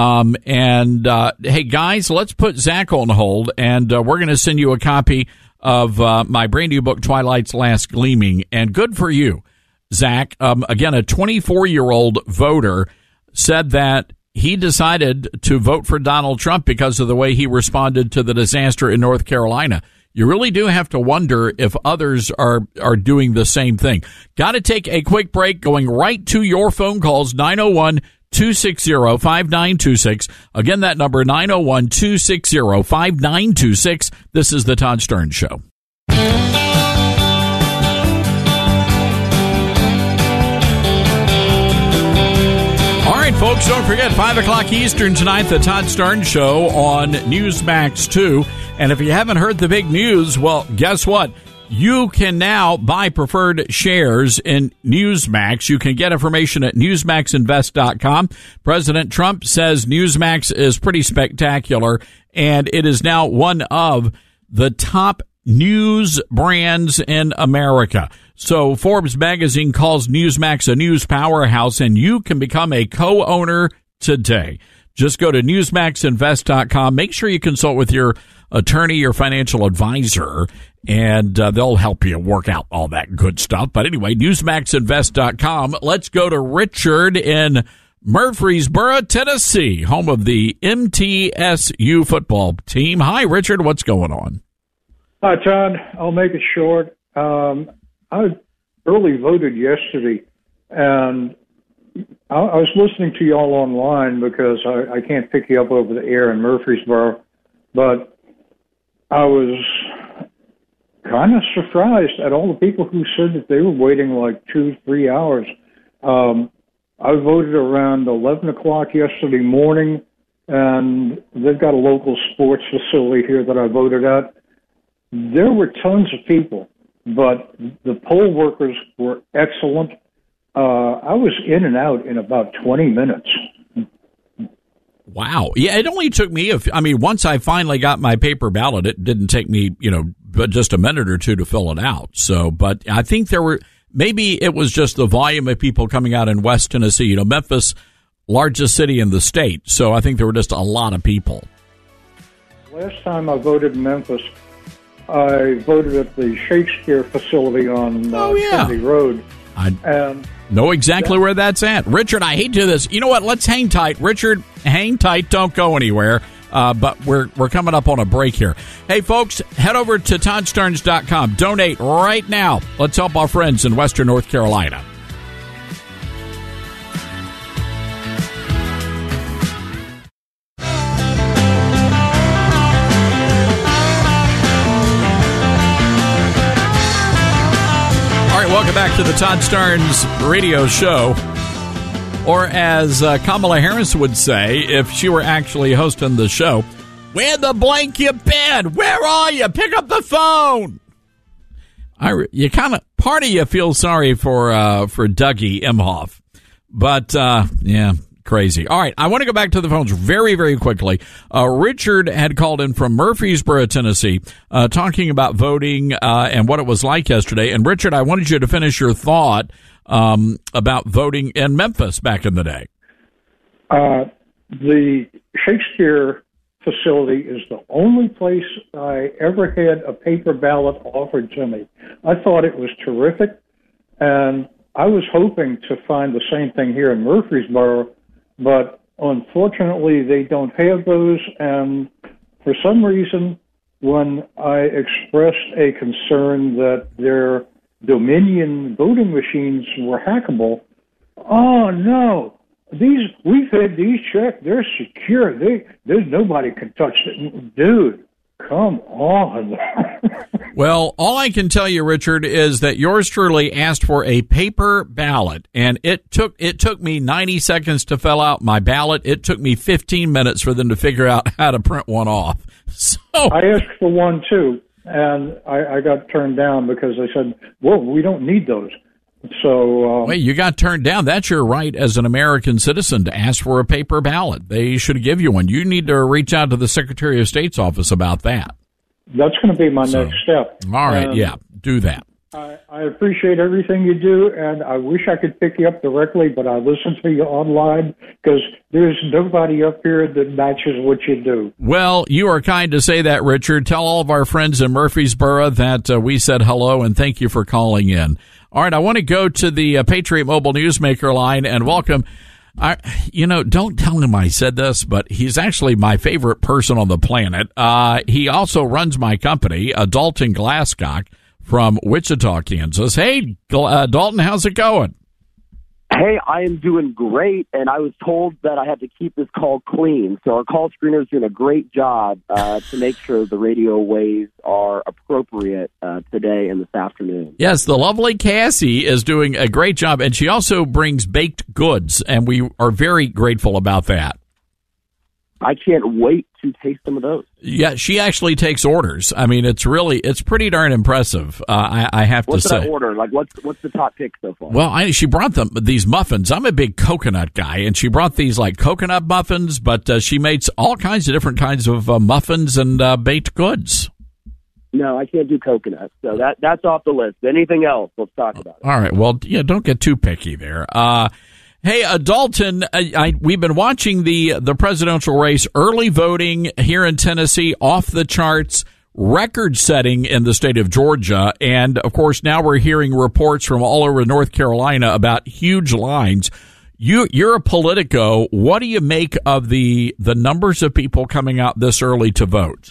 Hey guys, let's put Zach on hold, and we're going to send you a copy of my brand new book, Twilight's Last Gleaming. And good for you, Zach. Again, a 24-year-old voter said that he decided to vote for Donald Trump because of the way he responded to the disaster in North Carolina. You really do have to wonder if others are doing the same thing. Got to take a quick break, going right to your phone calls, 901-260-5926. Again, that number, 901-260-5926. This is the Todd Stern Show. All right, folks, don't forget, 5 o'clock Eastern tonight, the Todd Stern Show on Newsmax 2. And if you haven't heard the big news, well, guess what? You can now buy preferred shares in Newsmax. You can get information at newsmaxinvest.com. President Trump says Newsmax is pretty spectacular, and it is now one of the top news brands in America. So Forbes magazine calls Newsmax a news powerhouse, and you can become a co-owner today. Just go to newsmaxinvest.com. Make sure you consult with your attorney, your financial advisor, and they'll help you work out all that good stuff. But anyway, newsmaxinvest.com. Let's go to Richard in Murfreesboro, Tennessee, home of the MTSU football team. Hi, Richard. What's going on? Hi, Todd. I'll make it short. I early voted yesterday, and I was listening to y'all online because I can't pick you up over the air in Murfreesboro, but I was kind of surprised at all the people who said that they were waiting like 2-3 hours. I voted around 11 o'clock yesterday morning, and they've got a local sports facility here that I voted at. There were tons of people, but the poll workers were excellent. I was in and out in about 20 minutes. Wow. Yeah, it only took me, once I finally got my paper ballot, it didn't take me, but just a minute or two to fill it out. So, but I think maybe it was just the volume of people coming out in West Tennessee, Memphis, largest city in the state. So I think there were just a lot of people. Last time I voted in Memphis, I voted at the Shakespeare facility on Kennedy Road. I know exactly where that's at. Richard, I hate to do this. You know what? Let's hang tight. Richard, hang tight. Don't go anywhere. But we're coming up on a break here. Hey, folks, head over to ToddStarnes.com. Donate right now. Let's help our friends in Western North Carolina. Welcome back to the Todd Starnes radio show. Or as Kamala Harris would say, if she were actually hosting the show, where the blank you been? Where are you? Pick up the phone. You kind of, part of you feels sorry for Dougie Imhoff. But, yeah, crazy. All right, I want to go back to the phones very, very quickly. Richard had called in from Murfreesboro, Tennessee, talking about voting and what it was like yesterday. And, Richard, I wanted you to finish your thought about voting in Memphis back in the day. The Shakespeare facility is the only place I ever had a paper ballot offered to me. I thought it was terrific, and I was hoping to find the same thing here in Murfreesboro, but unfortunately they don't have those, and for some reason, when I expressed a concern that their Dominion voting machines were hackable, oh no, we've had these checked, they're secure, there's nobody can touch it. Dude, come on. Well, all I can tell you, Richard, is that yours truly asked for a paper ballot, and it took me 90 seconds to fill out my ballot. It took me 15 minutes for them to figure out how to print one off. So I asked for one too, and I got turned down because they said, "Whoa, we don't need those." So wait, you got turned down? That's your right as an American citizen to ask for a paper ballot. They should give you one. You need to reach out to the Secretary of State's office about that. That's going to be my next step. All right, yeah, do that. I appreciate everything you do, and I wish I could pick you up directly, but I listen to you online because there's nobody up here that matches what you do. Well, you are kind to say that, Richard. Tell all of our friends in Murfreesboro that we said hello and thank you for calling in. All right, I want to go to the Patriot Mobile Newsmaker line and welcome. Don't tell him I said this, but he's actually my favorite person on the planet. He also runs my company, Dalton Glasscock, from Wichita, Kansas. Hey, Dalton, how's it going? Hey, I am doing great, and I was told that I had to keep this call clean. So our call screener is doing a great job to make sure the radio waves are appropriate today and this afternoon. Yes, the lovely Cassie is doing a great job, and she also brings baked goods, and we are very grateful about that. I can't wait to taste some of those. Yeah, she actually takes orders. I mean, it's pretty darn impressive. I have to say. What's that order? Like, what's the top pick so far? Well, she brought these muffins. I'm a big coconut guy, and she brought these like coconut muffins. But she makes all kinds of different kinds of muffins and baked goods. No, I can't do coconut, so that's off the list. Anything else? Let's talk about it. All right. Well, yeah, don't get too picky there. Hey, Dalton, we've been watching the presidential race, early voting here in Tennessee, off the charts, record-setting in the state of Georgia, and, of course, now we're hearing reports from all over North Carolina about huge lines. You're a Politico. What do you make of the numbers of people coming out this early to vote?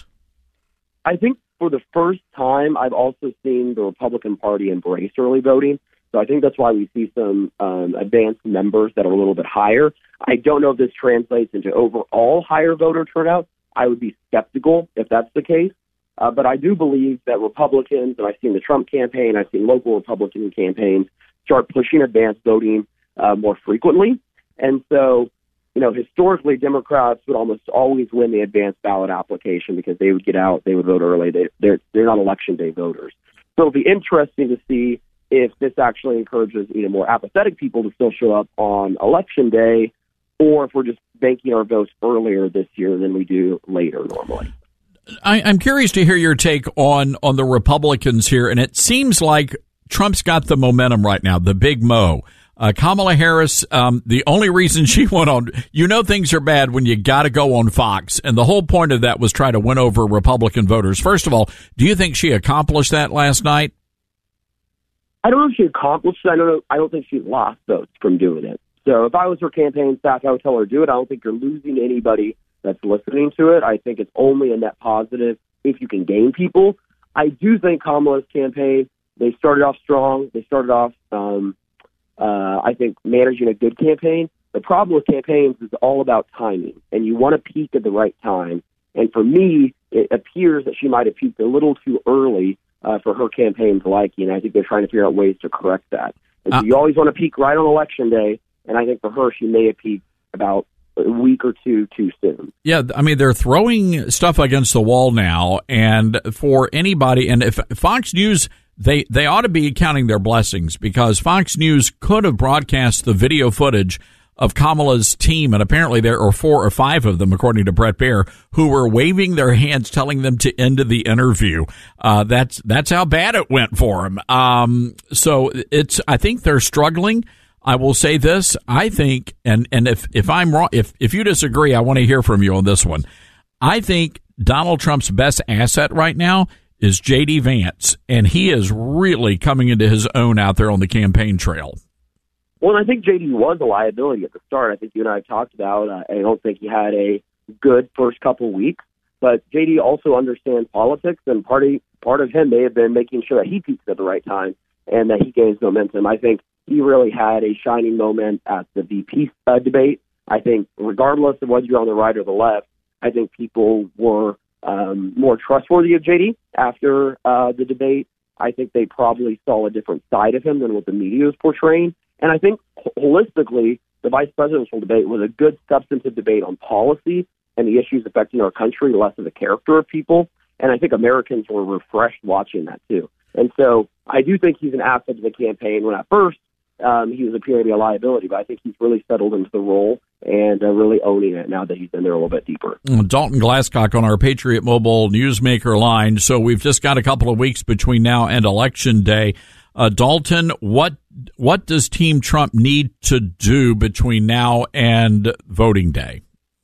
I think for the first time, I've also seen the Republican Party embrace early voting. So I think that's why we see some advanced numbers that are a little bit higher. I don't know if this translates into overall higher voter turnout. I would be skeptical if that's the case. But I do believe that Republicans, and I've seen the Trump campaign, I've seen local Republican campaigns start pushing advanced voting more frequently. And so, historically, Democrats would almost always win the advanced ballot application because they would get out, they would vote early. They're not election day voters. So it'll be interesting to see if this actually encourages either more apathetic people to still show up on election day, or if we're just banking our votes earlier this year than we do later normally. I'm curious to hear your take on the Republicans here, and it seems like Trump's got the momentum right now, the big mo. Kamala Harris, the only reason she went on, things are bad when you got to go on Fox, and the whole point of that was try to win over Republican voters. First of all, do you think she accomplished that last night? I don't know if she accomplished it. I don't think she lost votes from doing it. So if I was her campaign staff, I would tell her to do it. I don't think you're losing anybody that's listening to it. I think it's only a net positive if you can gain people. I do think Kamala's campaign, they started off strong. They started off, I think, managing a good campaign. The problem with campaigns is all about timing, and you want to peak at the right time. And for me, it appears that she might have peaked a little too early for her campaign's liking. I think they're trying to figure out ways to correct that. And so you always want to peak right on Election Day, and I think for her, she may have peaked about a week or two too soon. Yeah, I mean, they're throwing stuff against the wall now, and for anybody, and if Fox News, they ought to be counting their blessings, because Fox News could have broadcast the video footage of Kamala's team, and apparently there are 4 or 5 of them, according to Bret Baier, who were waving their hands, telling them to end the interview. That's how bad it went for them. So I think they're struggling. I will say this. I think, and if I'm wrong, if you disagree, I want to hear from you on this one. I think Donald Trump's best asset right now is J.D. Vance, and he is really coming into his own out there on the campaign trail. Well, I think J.D. was a liability at the start. I think you and I have talked about. I don't think he had a good first couple weeks, but J.D. also understands politics, and part of him may have been making sure that he peaks at the right time and that he gains momentum. I think he really had a shining moment at the VP debate. I think regardless of whether you're on the right or the left, I think people were more trustworthy of J.D. after the debate. I think they probably saw a different side of him than what the media was portraying. And I think holistically, the vice presidential debate was a good substantive debate on policy and the issues affecting our country, less of the character of people. And I think Americans were refreshed watching that too. And so I do think he's an asset to the campaign. When at first he was appearing to be a liability, but I think he's really settled into the role and really owning it now that he's in there a little bit deeper. Dalton Glasscock on our Patriot Mobile Newsmaker line. So we've just got a couple of weeks between now and Election Day. Dalton, what does Team Trump need to do between now and voting day?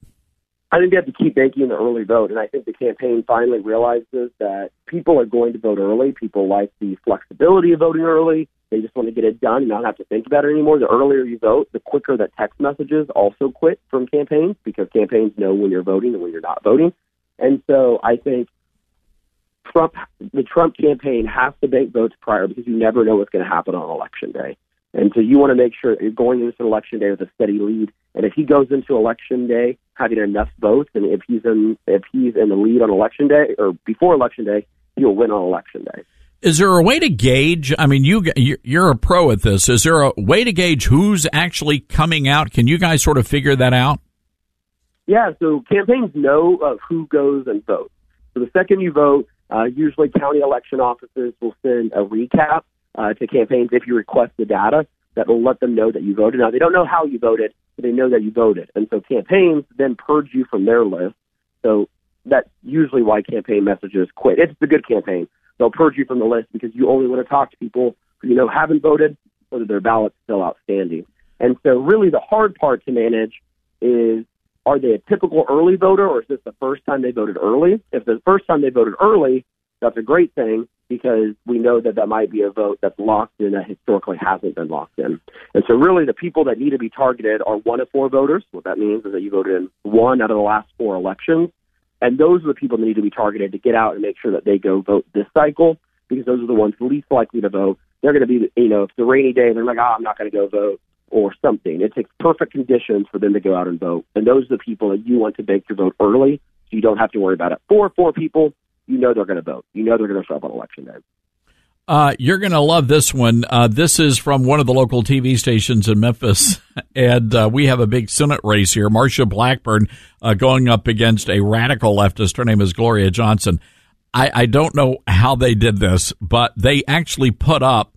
I think they have to keep making the early vote, and I think the campaign finally realizes that people are going to vote early. People like the flexibility of voting early. They just want to get it done and not have to think about it anymore. The earlier you vote, the quicker that text messages also quit from campaigns, because campaigns know when you're voting and when you're not voting. And so I think the Trump campaign has to bank votes prior, because you never know what's going to happen on Election Day. And so you want to make sure that you're going into Election Day with a steady lead. And if he goes into Election Day having enough votes, and if he's in the lead on Election Day or before Election Day, he'll win on Election Day. Is there a way to gauge? I mean, you're a pro at this. Is there a way to gauge who's actually coming out? Can you guys sort of figure that out? Yeah, so campaigns know who goes and votes. So the second you vote, usually county election offices will send a recap to campaigns if you request the data that will let them know that you voted. Now, they don't know how you voted, but they know that you voted. And so campaigns then purge you from their list. So that's usually why campaign messages quit. It's the good campaign. They'll purge you from the list because you only want to talk to people who you know haven't voted, or that their ballot's still outstanding. And so really the hard part to manage is, are they a typical early voter, or is this the first time they voted early? If the first time they voted early, that's a great thing, because we know that might be a vote that's locked in that historically hasn't been locked in. And so really the people that need to be targeted are 1 of 4 voters. What that means is that you voted in 1 out of the last 4 elections. And those are the people that need to be targeted to get out and make sure that they go vote this cycle, because those are the ones least likely to vote. They're going to be, if it's a rainy day, they're like, I'm not going to go vote, or something. It takes perfect conditions for them to go out and vote. And those are the people that you want to make your vote early, so you don't have to worry about it. 4 people, you know they're going to vote. You know they're going to show up on Election Day. You're going to love this one. This is from one of the local TV stations in Memphis, and we have a big Senate race here. Marsha Blackburn going up against a radical leftist. Her name is Gloria Johnson. I don't know how they did this, but they actually put up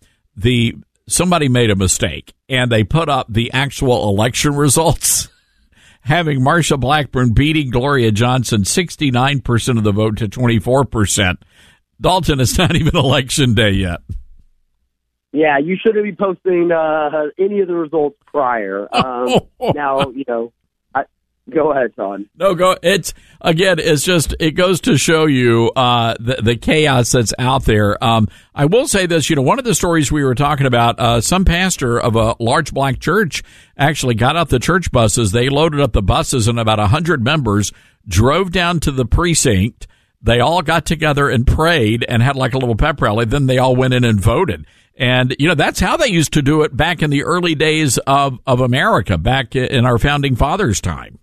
somebody made a mistake, and they put up the actual election results, having Marsha Blackburn beating Gloria Johnson 69% of the vote to 24%. Dalton, it's not even Election Day yet. Yeah, you shouldn't be posting any of the results prior. Now, Go ahead, Todd. No, go. It's just, it goes to show you the chaos that's out there. I will say this, one of the stories we were talking about, some pastor of a large black church actually got out the church buses. They loaded up the buses, and about 100 members drove down to the precinct. They all got together and prayed and had like a little pep rally. Then they all went in and voted. And, that's how they used to do it back in the early days of America, back in our founding fathers' time.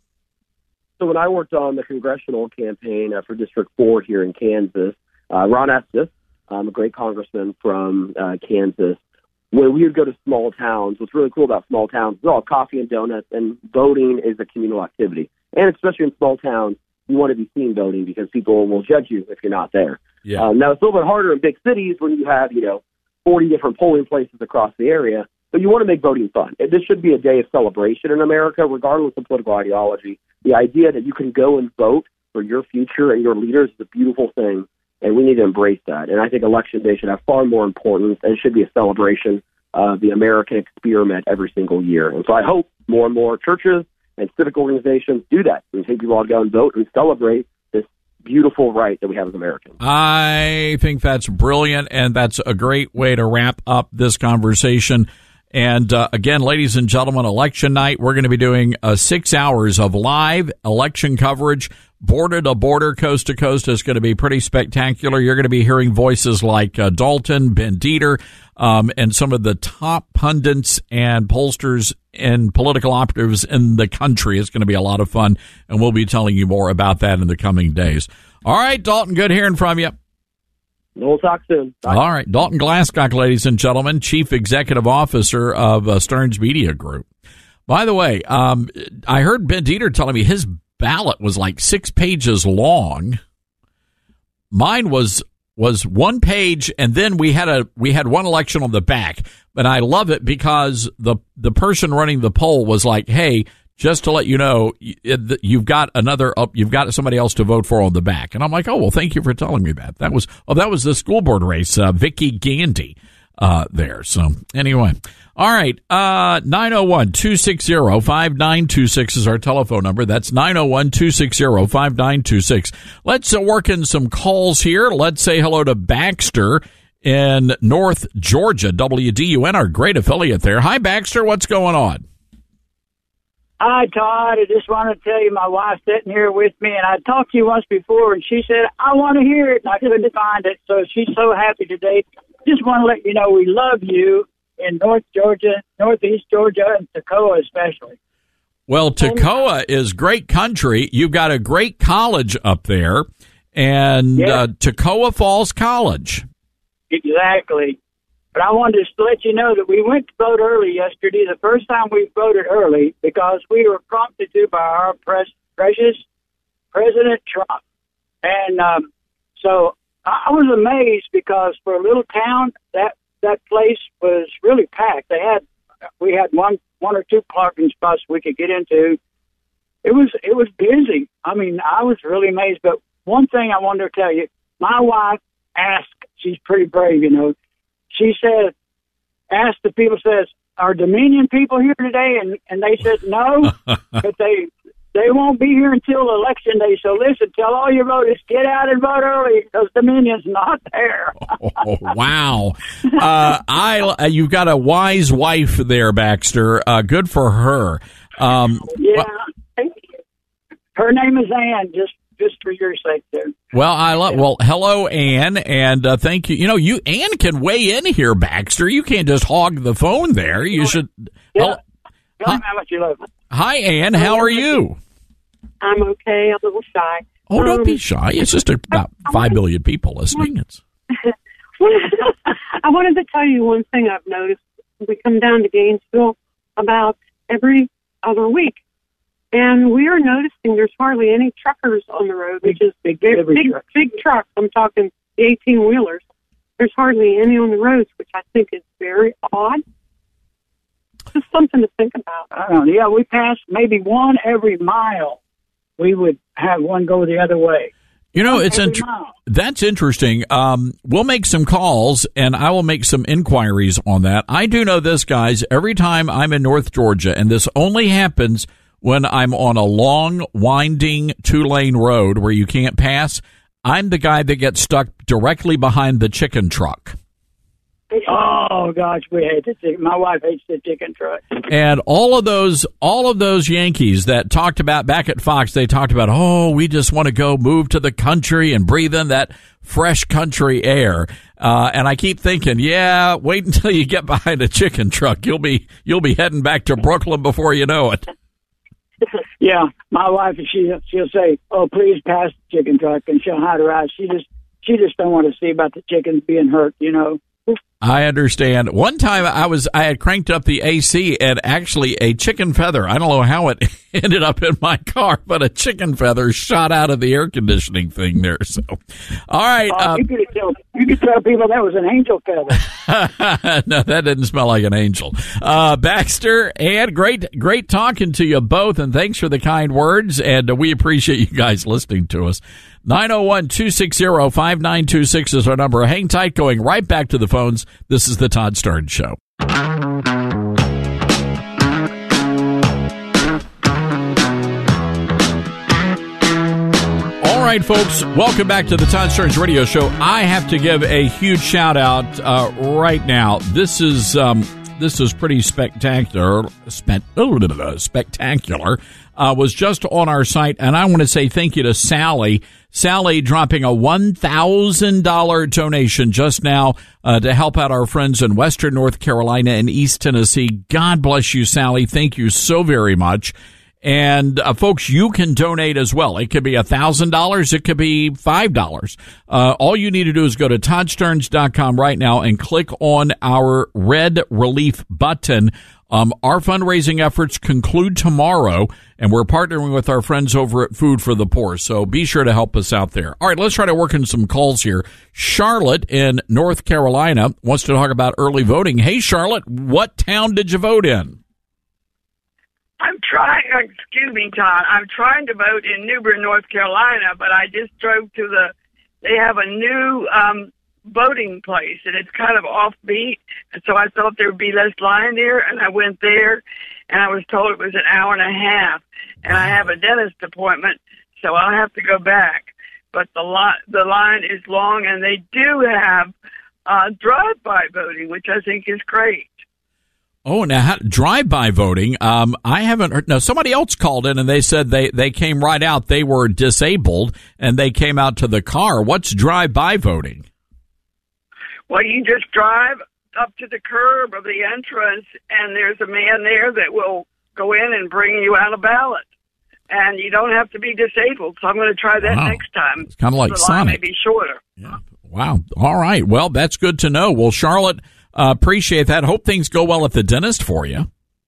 So when I worked on the congressional campaign for District 4 here in Kansas, Ron Estes, a great congressman from Kansas, when we would go to small towns, what's really cool about small towns is all coffee and donuts, and voting is a communal activity. And especially in small towns, you want to be seen voting because people will judge you if you're not there. Yeah. Now, it's a little bit harder in big cities when you have, 40 different polling places across the area, but you want to make voting fun. This should be a day of celebration in America, regardless of political ideology. The idea that you can go and vote for your future and your leaders is a beautiful thing, and we need to embrace that. And I think Election Day should have far more importance, and should be a celebration of the American experiment every single year. And so I hope more and more churches and civic organizations do that. We take people out to go and vote and celebrate this beautiful right that we have as Americans. I think that's brilliant, and that's a great way to wrap up this conversation. And again, ladies and gentlemen, election night, we're going to be doing 6 hours of live election coverage, border to border, coast to coast. Is going to be pretty spectacular. You're going to be hearing voices like Dalton, Ben Dieter, and some of the top pundits and pollsters and political operatives in the country. It's going to be a lot of fun, and we'll be telling you more about that in the coming days. All right, Dalton, good hearing from you. We'll talk soon. Bye. All right. Dalton Glasscock, ladies and gentlemen, Chief Executive Officer of Stearns Media Group. By the way, I heard Ben Dieter telling me his ballot was like 6 pages long. Mine was 1 page, and then we had one election on the back. But I love it because the person running the poll was like, "Hey, just to let you know, you've got somebody else to vote for on the back." And I'm like, "Oh, well, thank you for telling me that." That was the school board race, Vicky Gandy there. So anyway, all right, 901-260-5926 is our telephone number. That's 901-260-5926. Let's work in some calls here. Let's say hello to Baxter in North Georgia, WDUN, our great affiliate there. Hi, Baxter. What's going on? Hi, Todd. I just want to tell you my wife's sitting here with me, and I talked to you once before, and she said, I want to hear it, and I couldn't find it, so she's so happy today. Just want to let you know we love you in North Georgia, Northeast Georgia, and Toccoa especially. Well, Toccoa is great country. You've got a great college up there, and Toccoa Falls College. Exactly. But I wanted to let you know that we went to vote early yesterday, the first time we voted early, because we were prompted to by our precious President Trump. And so I was amazed because for a little town, that place was really packed. We had one or two parking spots we could get into. It was busy. I mean, I was really amazed. But one thing I wanted to tell you, my wife asked, she's pretty brave, she said, asked the people, says, are Dominion people here today? And they said no, but they won't be here until Election Day. So listen, tell all your voters, get out and vote early because Dominion's not there. Oh, wow. You've got a wise wife there, Baxter. Good for her. Yeah. Her name is Ann, just for your sake there. Well, hello, Ann, and thank you. Ann can weigh in here, Baxter. You can't just hog the phone there. You should. Yeah. Tell me how much you love me. Hi, Ann. How are you? I'm okay. I'm a little shy. Oh, don't be shy. It's just about 5 billion people listening. I wanted to tell you one thing I've noticed. We come down to Gainesville about every other week. And we are noticing there's hardly any truckers on the road, which is big trucks. I'm talking the 18-wheelers. There's hardly any on the roads, which I think is very odd. Just something to think about. I don't know. Yeah, we pass maybe one every mile. We would have one go the other way. That's interesting. We'll make some calls, and I will make some inquiries on that. I do know this, guys. Every time I'm in North Georgia, and this only happens when I'm on a long, winding 2-lane road where you can't pass. I'm the guy that gets stuck directly behind the chicken truck. Oh gosh, we hate the chicken. My wife hates the chicken truck. And all of those Yankees that talked about back at Fox, they talked about, oh, we just want to go move to the country and breathe in that fresh country air. And I keep thinking, yeah, wait until you get behind a chicken truck. You'll be heading back to Brooklyn before you know it. Yeah, my wife, she'll say, "Oh, please pass the chicken truck," and she'll hide her eyes. She just don't want to see about the chickens being hurt, you know. I understand. One time I had cranked up the AC and actually a chicken feather, I don't know how it ended up in my car, but a chicken feather shot out of the air conditioning thing there. So, all right. You could tell people that was an angel feather. No, that didn't smell like an angel. Baxter, and great talking to you both, and thanks for the kind words, and we appreciate you guys listening to us. 901-260-5926 is our number. Hang tight, going right back to the phones. This is the Todd Starnes Show. All right, folks, welcome back to the Todd Starnes Radio Show. I have to give a huge shout out right now. This is pretty spectacular. Spectacular. Was just on our site, and I want to say thank you to Sally. Sally dropping a $1,000 donation just now to help out our friends in Western North Carolina and East Tennessee. God bless you, Sally. Thank you so very much. And folks, you can donate as well. It could be $1,000. It could be $5. All you need to do is go to ToddStarnes.com right now and click on our red relief button. Our fundraising efforts conclude tomorrow, and we're partnering with our friends over at Food for the Poor, so be sure to help us out there. All right, let's try to work in some calls here. Charlotte in North Carolina wants to talk about early voting. Hey, Charlotte, what town did you vote in? I'm trying to vote in New Bern, North Carolina, but I just drove to they have a new voting place, and it's kind of offbeat, and so I thought there would be less line there, and I went there, and I was told it was an hour and a half, and I have a dentist appointment, so I'll have to go back. But the line is long, and they do have drive-by voting, which I think is great. Oh, now drive-by voting. I haven't heard. No, somebody else called in and they said they came right out. They were disabled and they came out to the car. What's drive-by voting? Well, you just drive up to the curb of the entrance, and there's a man there that will go in and bring you out a ballot. And you don't have to be disabled, so I'm going to try that next time. It's kind of like Sonic. The line may be shorter. Yeah. Wow. All right. Well, that's good to know. Well, Charlotte, appreciate that. Hope things go well at the dentist for you.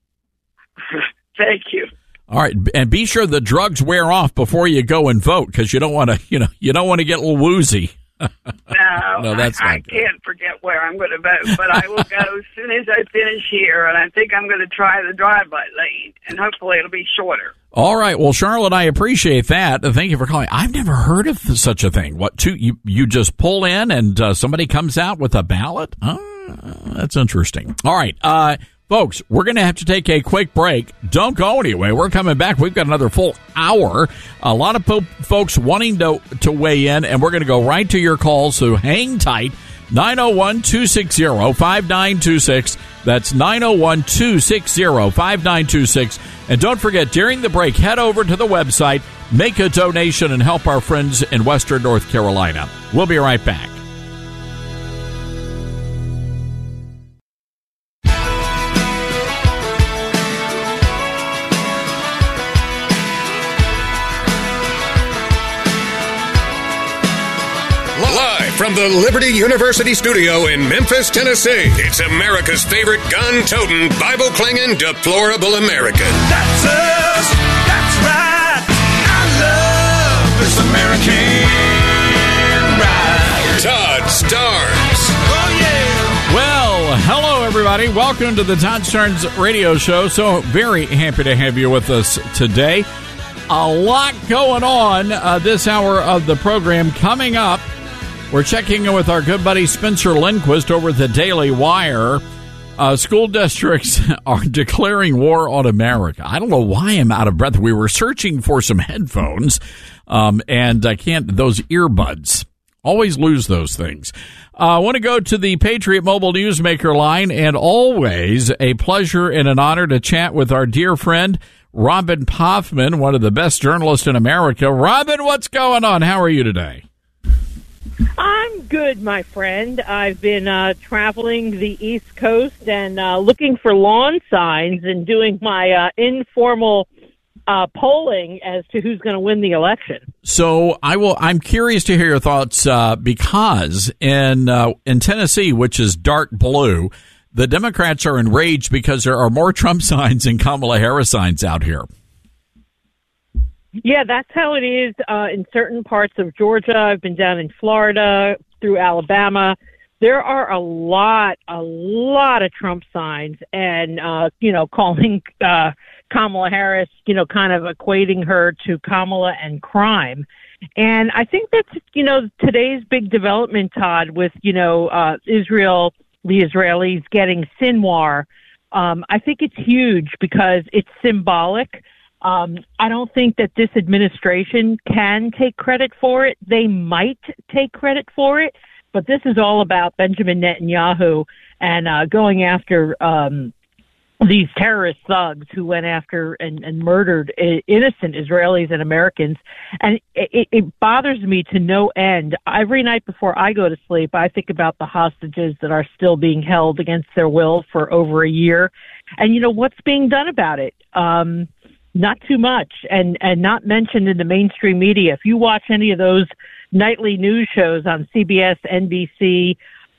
Thank you. All right, and be sure the drugs wear off before you go and vote, because you don't want to, you don't want to get a little woozy. No, that's I can't forget where I'm going to vote, but I will go as soon as I finish here, and I think I'm going to try the drive-by lane, and hopefully it'll be shorter. All right. Well, Charlotte, I appreciate that. Thank you for calling. I've never heard of such a thing. You just pull in and somebody comes out with a ballot? That's interesting. All right. Folks, we're going to have to take a quick break. Don't go anywhere. We're coming back. We've got another full hour. A lot of folks wanting to weigh in, and we're going to go right to your calls, so hang tight. 901-260-5926. That's 901-260-5926. And don't forget, during the break, head over to the website, make a donation, and help our friends in Western North Carolina. We'll be right back. From the Liberty University studio in Memphis, Tennessee, it's America's favorite gun-toting, Bible-clinging, deplorable American. That's us. That's right. I love this American ride. Todd Starnes. Oh, yeah. Well, hello, everybody. Welcome to the Todd Starnes Radio Show. So very happy to have you with us today. A lot going on this hour of the program. Coming up, we're checking in with our good buddy Spencer Lindquist over at the Daily Wire. School districts are declaring war on America. I don't know why I'm out of breath. We were searching for some headphones, and I can't, those earbuds. Always lose those things. I want to go to the Patriot Mobile Newsmaker line, and always a pleasure and an honor to chat with our dear friend, Robin Poffman, one of the best journalists in America. Robin, what's going on? How are you today? I'm good, my friend. I've been traveling the East Coast and looking for lawn signs and doing my informal polling as to who's going to win the election. So I'm curious to hear your thoughts because in Tennessee, which is dark blue, the Democrats are enraged because there are more Trump signs and Kamala Harris signs out here. Yeah, that's how it is in certain parts of Georgia. I've been down in Florida, through Alabama. There are a lot of Trump signs and, calling Kamala Harris, kind of equating her to Kamala and crime. And I think that's, today's big development, Todd, with, Israel, the Israelis getting Sinwar. I think it's huge because it's symbolic. I don't think that this administration can take credit for it. They might take credit for it, but this is all about Benjamin Netanyahu and going after these terrorist thugs who went after and murdered innocent Israelis and Americans. And it bothers me to no end. Every night before I go to sleep, I think about the hostages that are still being held against their will for over a year. And, what's being done about it? Not too much, and not mentioned in the mainstream media. If you watch any of those nightly news shows on CBS, NBC,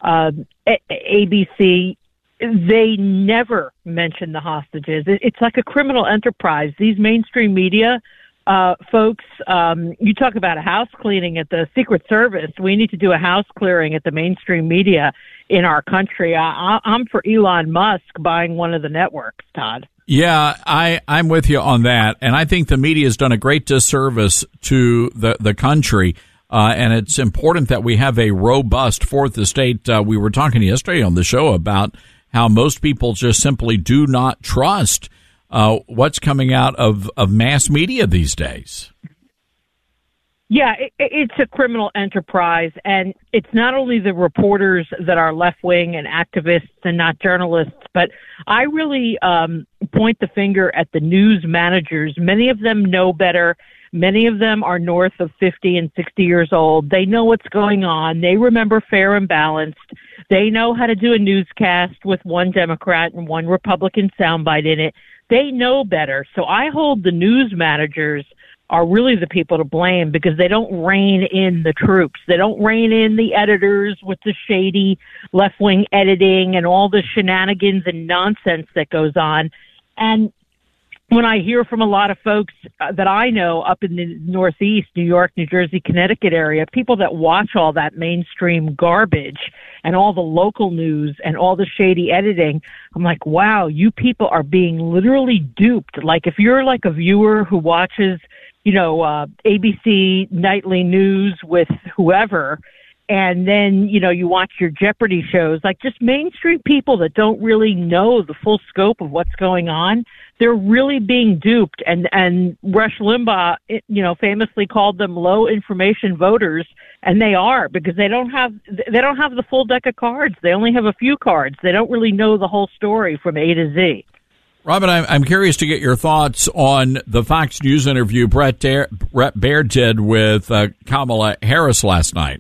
ABC, they never mention the hostages. It's like a criminal enterprise. These mainstream media folks, you talk about a house cleaning at the Secret Service. We need to do a house clearing at the mainstream media in our country. I'm for Elon Musk buying one of the networks, Todd. Yeah, I'm with you on that. And I think the media has done a great disservice to the country. And it's important that we have a robust fourth estate. We were talking yesterday on the show about how most people just simply do not trust what's coming out of mass media these days. Yeah, it's a criminal enterprise, and it's not only the reporters that are left-wing and activists and not journalists, but I really point the finger at the news managers. Many of them know better. Many of them are north of 50 and 60 years old. They know what's going on. They remember Fair and Balanced. They know how to do a newscast with one Democrat and one Republican soundbite in it. They know better. So I hold the news managers are really the people to blame because they don't rein in the troops. They don't rein in the editors with the shady left-wing editing and all the shenanigans and nonsense that goes on. And when I hear from a lot of folks that I know up in the Northeast, New York, New Jersey, Connecticut area, people that watch all that mainstream garbage and all the local news and all the shady editing, I'm like, wow, you people are being literally duped. Like if you're like a viewer who watches, ABC nightly news with whoever, and then, you watch your Jeopardy shows, like just mainstream people that don't really know the full scope of what's going on, they're really being duped. And Rush Limbaugh, famously called them low information voters, and they are, because they don't have the full deck of cards. They only have a few cards. They don't really know the whole story from A to Z. Robin, I'm curious to get your thoughts on the Fox News interview Brett Baird did with Kamala Harris last night.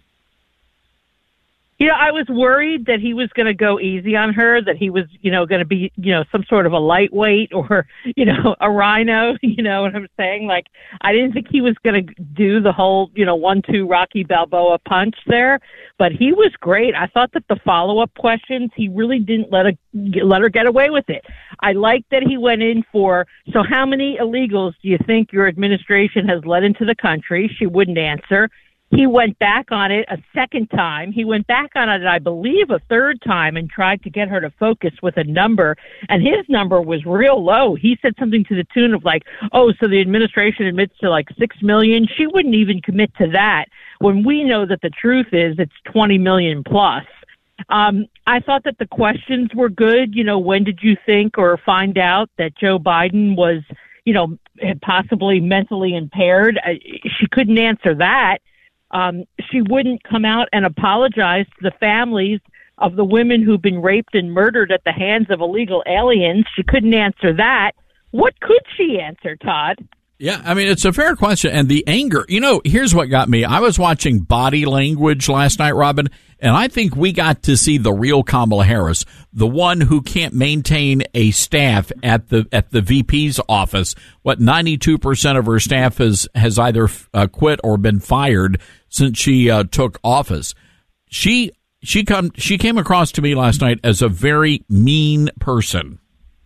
I was worried that he was going to go easy on her, that he was, going to be, some sort of a lightweight or, a rhino, you know what I'm saying? Like, I didn't think he was going to do the whole, 1-2 Rocky Balboa punch there, but he was great. I thought that the follow-up questions, he really didn't let her get away with it. I like that he went in for, so how many illegals do you think your administration has let into the country? She wouldn't answer. He went back on it a second time. He went back on it, I believe, a third time and tried to get her to focus with a number. And his number was real low. He said something to the tune of like, oh, so the administration admits to like 6 million. She wouldn't even commit to that when we know that the truth is it's 20 million plus. I thought that the questions were good. You know, when did you think or find out that Joe Biden was, you know, possibly mentally impaired? She couldn't answer that. She wouldn't come out and apologize to the families of the women who've been raped and murdered at the hands of illegal aliens. She couldn't answer that. What could she answer, Todd? Yeah, I mean, it's a fair question. And the anger, you know, here's what got me. I was watching Body Language last night, Robin, and I think we got to see the real Kamala Harris, the one who can't maintain a staff at the VP's office. What, 92% of her staff has either quit or been fired since she took office. She came across to me last night as a very mean person.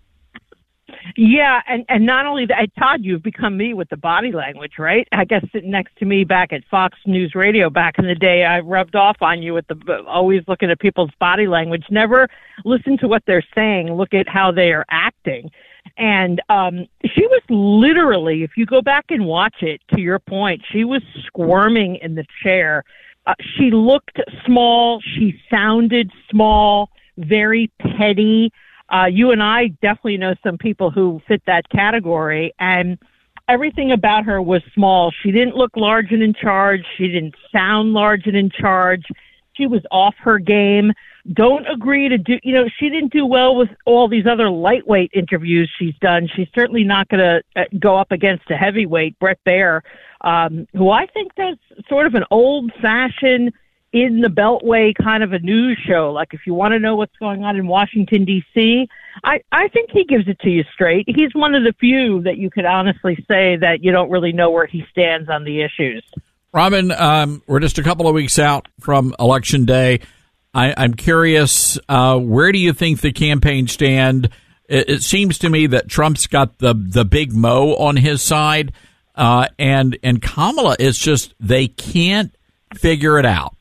Yeah, and not only that, Todd, you've become me with the body language, right? I guess sitting next to me back at Fox News Radio back in the day, I rubbed off on you with always looking at people's body language. Never listen to what they're saying, look at how they are acting. And she was literally, if you go back and watch it, to your point, she was squirming in the chair. She looked small. She sounded small, very petty. You and I definitely know some people who fit that category, and everything about her was small. She didn't look large and in charge. She didn't sound large and in charge. She was off her game. Don't agree to do, you know, she didn't do well with all these other lightweight interviews she's done. She's certainly not going to go up against a heavyweight, Bret Baier, who I think does sort of an old-fashioned, in the Beltway kind of a news show. Like, if you want to know what's going on in Washington, D.C., I think he gives it to you straight. He's one of the few that you could honestly say that you don't really know where he stands on the issues. Robin, we're just a couple of weeks out from Election Day. I'm curious, where do you think the campaign stand? It seems to me that Trump's got the big mo on his side, and Kamala is just, they can't figure it out.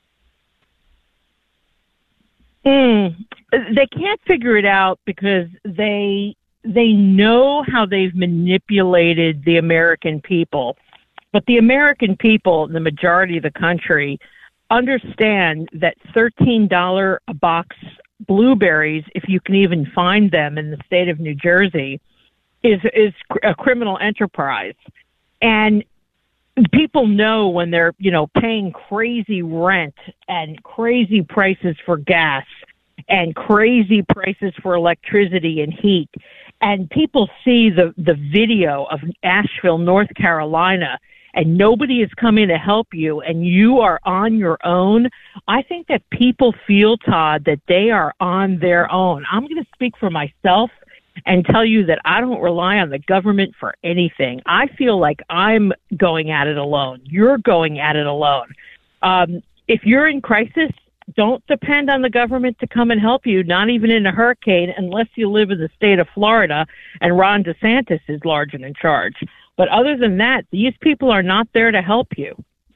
They can't figure it out because they know how they've manipulated the American people. But the American people, the majority of the country, understand that $13 a box blueberries, if you can even find them in the state of New Jersey, is a criminal enterprise. And people know when they're, you know, paying crazy rent and crazy prices for gas and crazy prices for electricity and heat. And people see the video of Asheville, North Carolina, and nobody is coming to help you and you are on your own. I think that people feel, Todd, that they are on their own. I'm going to speak for myself and tell you that I don't rely on the government for anything. I feel like I'm going at it alone. You're going at it alone. If you're in crisis, don't depend on the government to come and help you, not even in a hurricane, unless you live in the state of Florida and Ron DeSantis is large and in charge. But other than that, these people are not there to help you.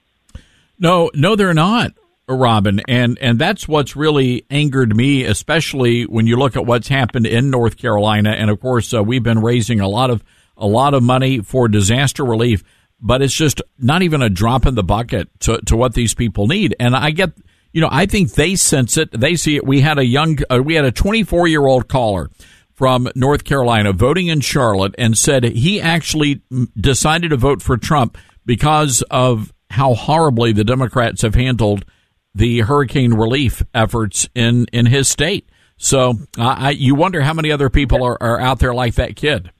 No, they're not, Robin, and that's what's really angered me, especially when you look at what's happened in North Carolina. And of course, we've been raising a lot of money for disaster relief, but it's just not even a drop in the bucket to what these people need. And I get, you know, I think they sense it, they see it. We had a 24-year-old caller from North Carolina voting in Charlotte and said he actually decided to vote for Trump because of how horribly the Democrats have handled the hurricane relief efforts in his state. So you wonder how many other people are out there like that kid.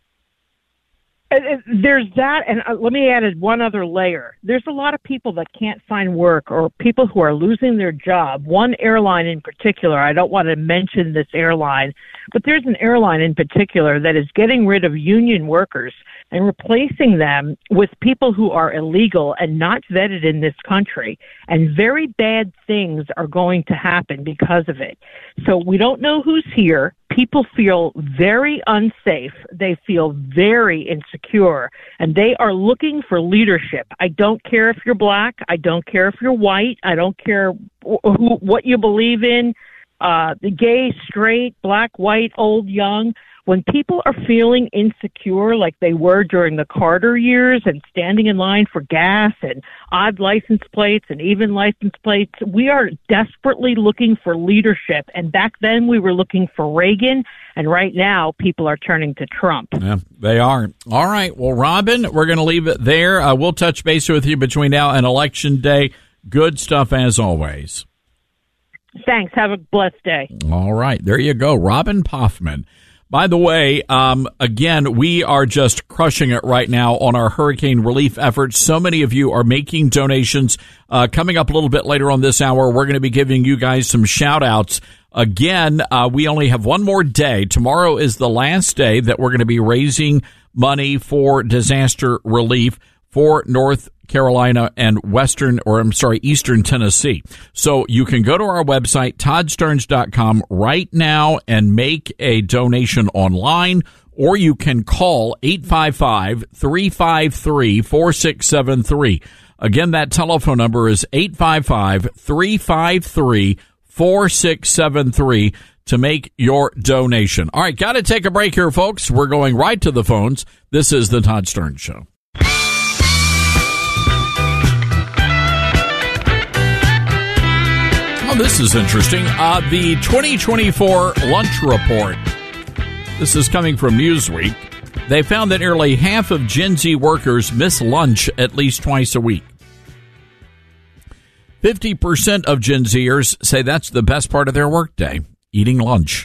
There's that, and let me add one other layer. There's a lot of people that can't find work or people who are losing their job. One airline in particular, I don't want to mention this airline, but there's an airline in particular that is getting rid of union workers and replacing them with people who are illegal and not vetted in this country. And very bad things are going to happen because of it. So we don't know who's here. People feel very unsafe. They feel very insecure, and they are looking for leadership. I don't care if you're black. I don't care if you're white. I don't care what you believe in, the gay, straight, black, white, old, young. when people are feeling insecure like they were during the Carter years and standing in line for gas and odd license plates and even license plates, we are desperately looking for leadership. And back then we were looking for Reagan, and right now people are turning to Trump. Yeah, they are. All right. Well, Robin, we're going to leave it there. We'll touch base with you between now and Election Day. Good stuff as always. Thanks. Have a blessed day. All right. There you go. Robin Poffman. By the way, again, we are just crushing it right now on our hurricane relief efforts. So many of you are making donations. Coming up a little bit later on this hour, we're going to be giving you guys some shout outs. Again, we only have one more day. Tomorrow is the last day that we're going to be raising money for disaster relief for North Carolina and Eastern Tennessee. So you can go to our website, toddsterns.com right now and make a donation online, or you can call 855-353-4673. Again, that telephone number is 855-353-4673 to make your donation. All right, got to take a break here, folks. We're going right to the phones. This is the Todd Stearns Show. Oh, this is interesting. The 2024 lunch report. This is coming from Newsweek. They found that nearly half of Gen Z workers miss lunch at least twice a week. 50% of Gen Zers say that's the best part of their workday, eating lunch.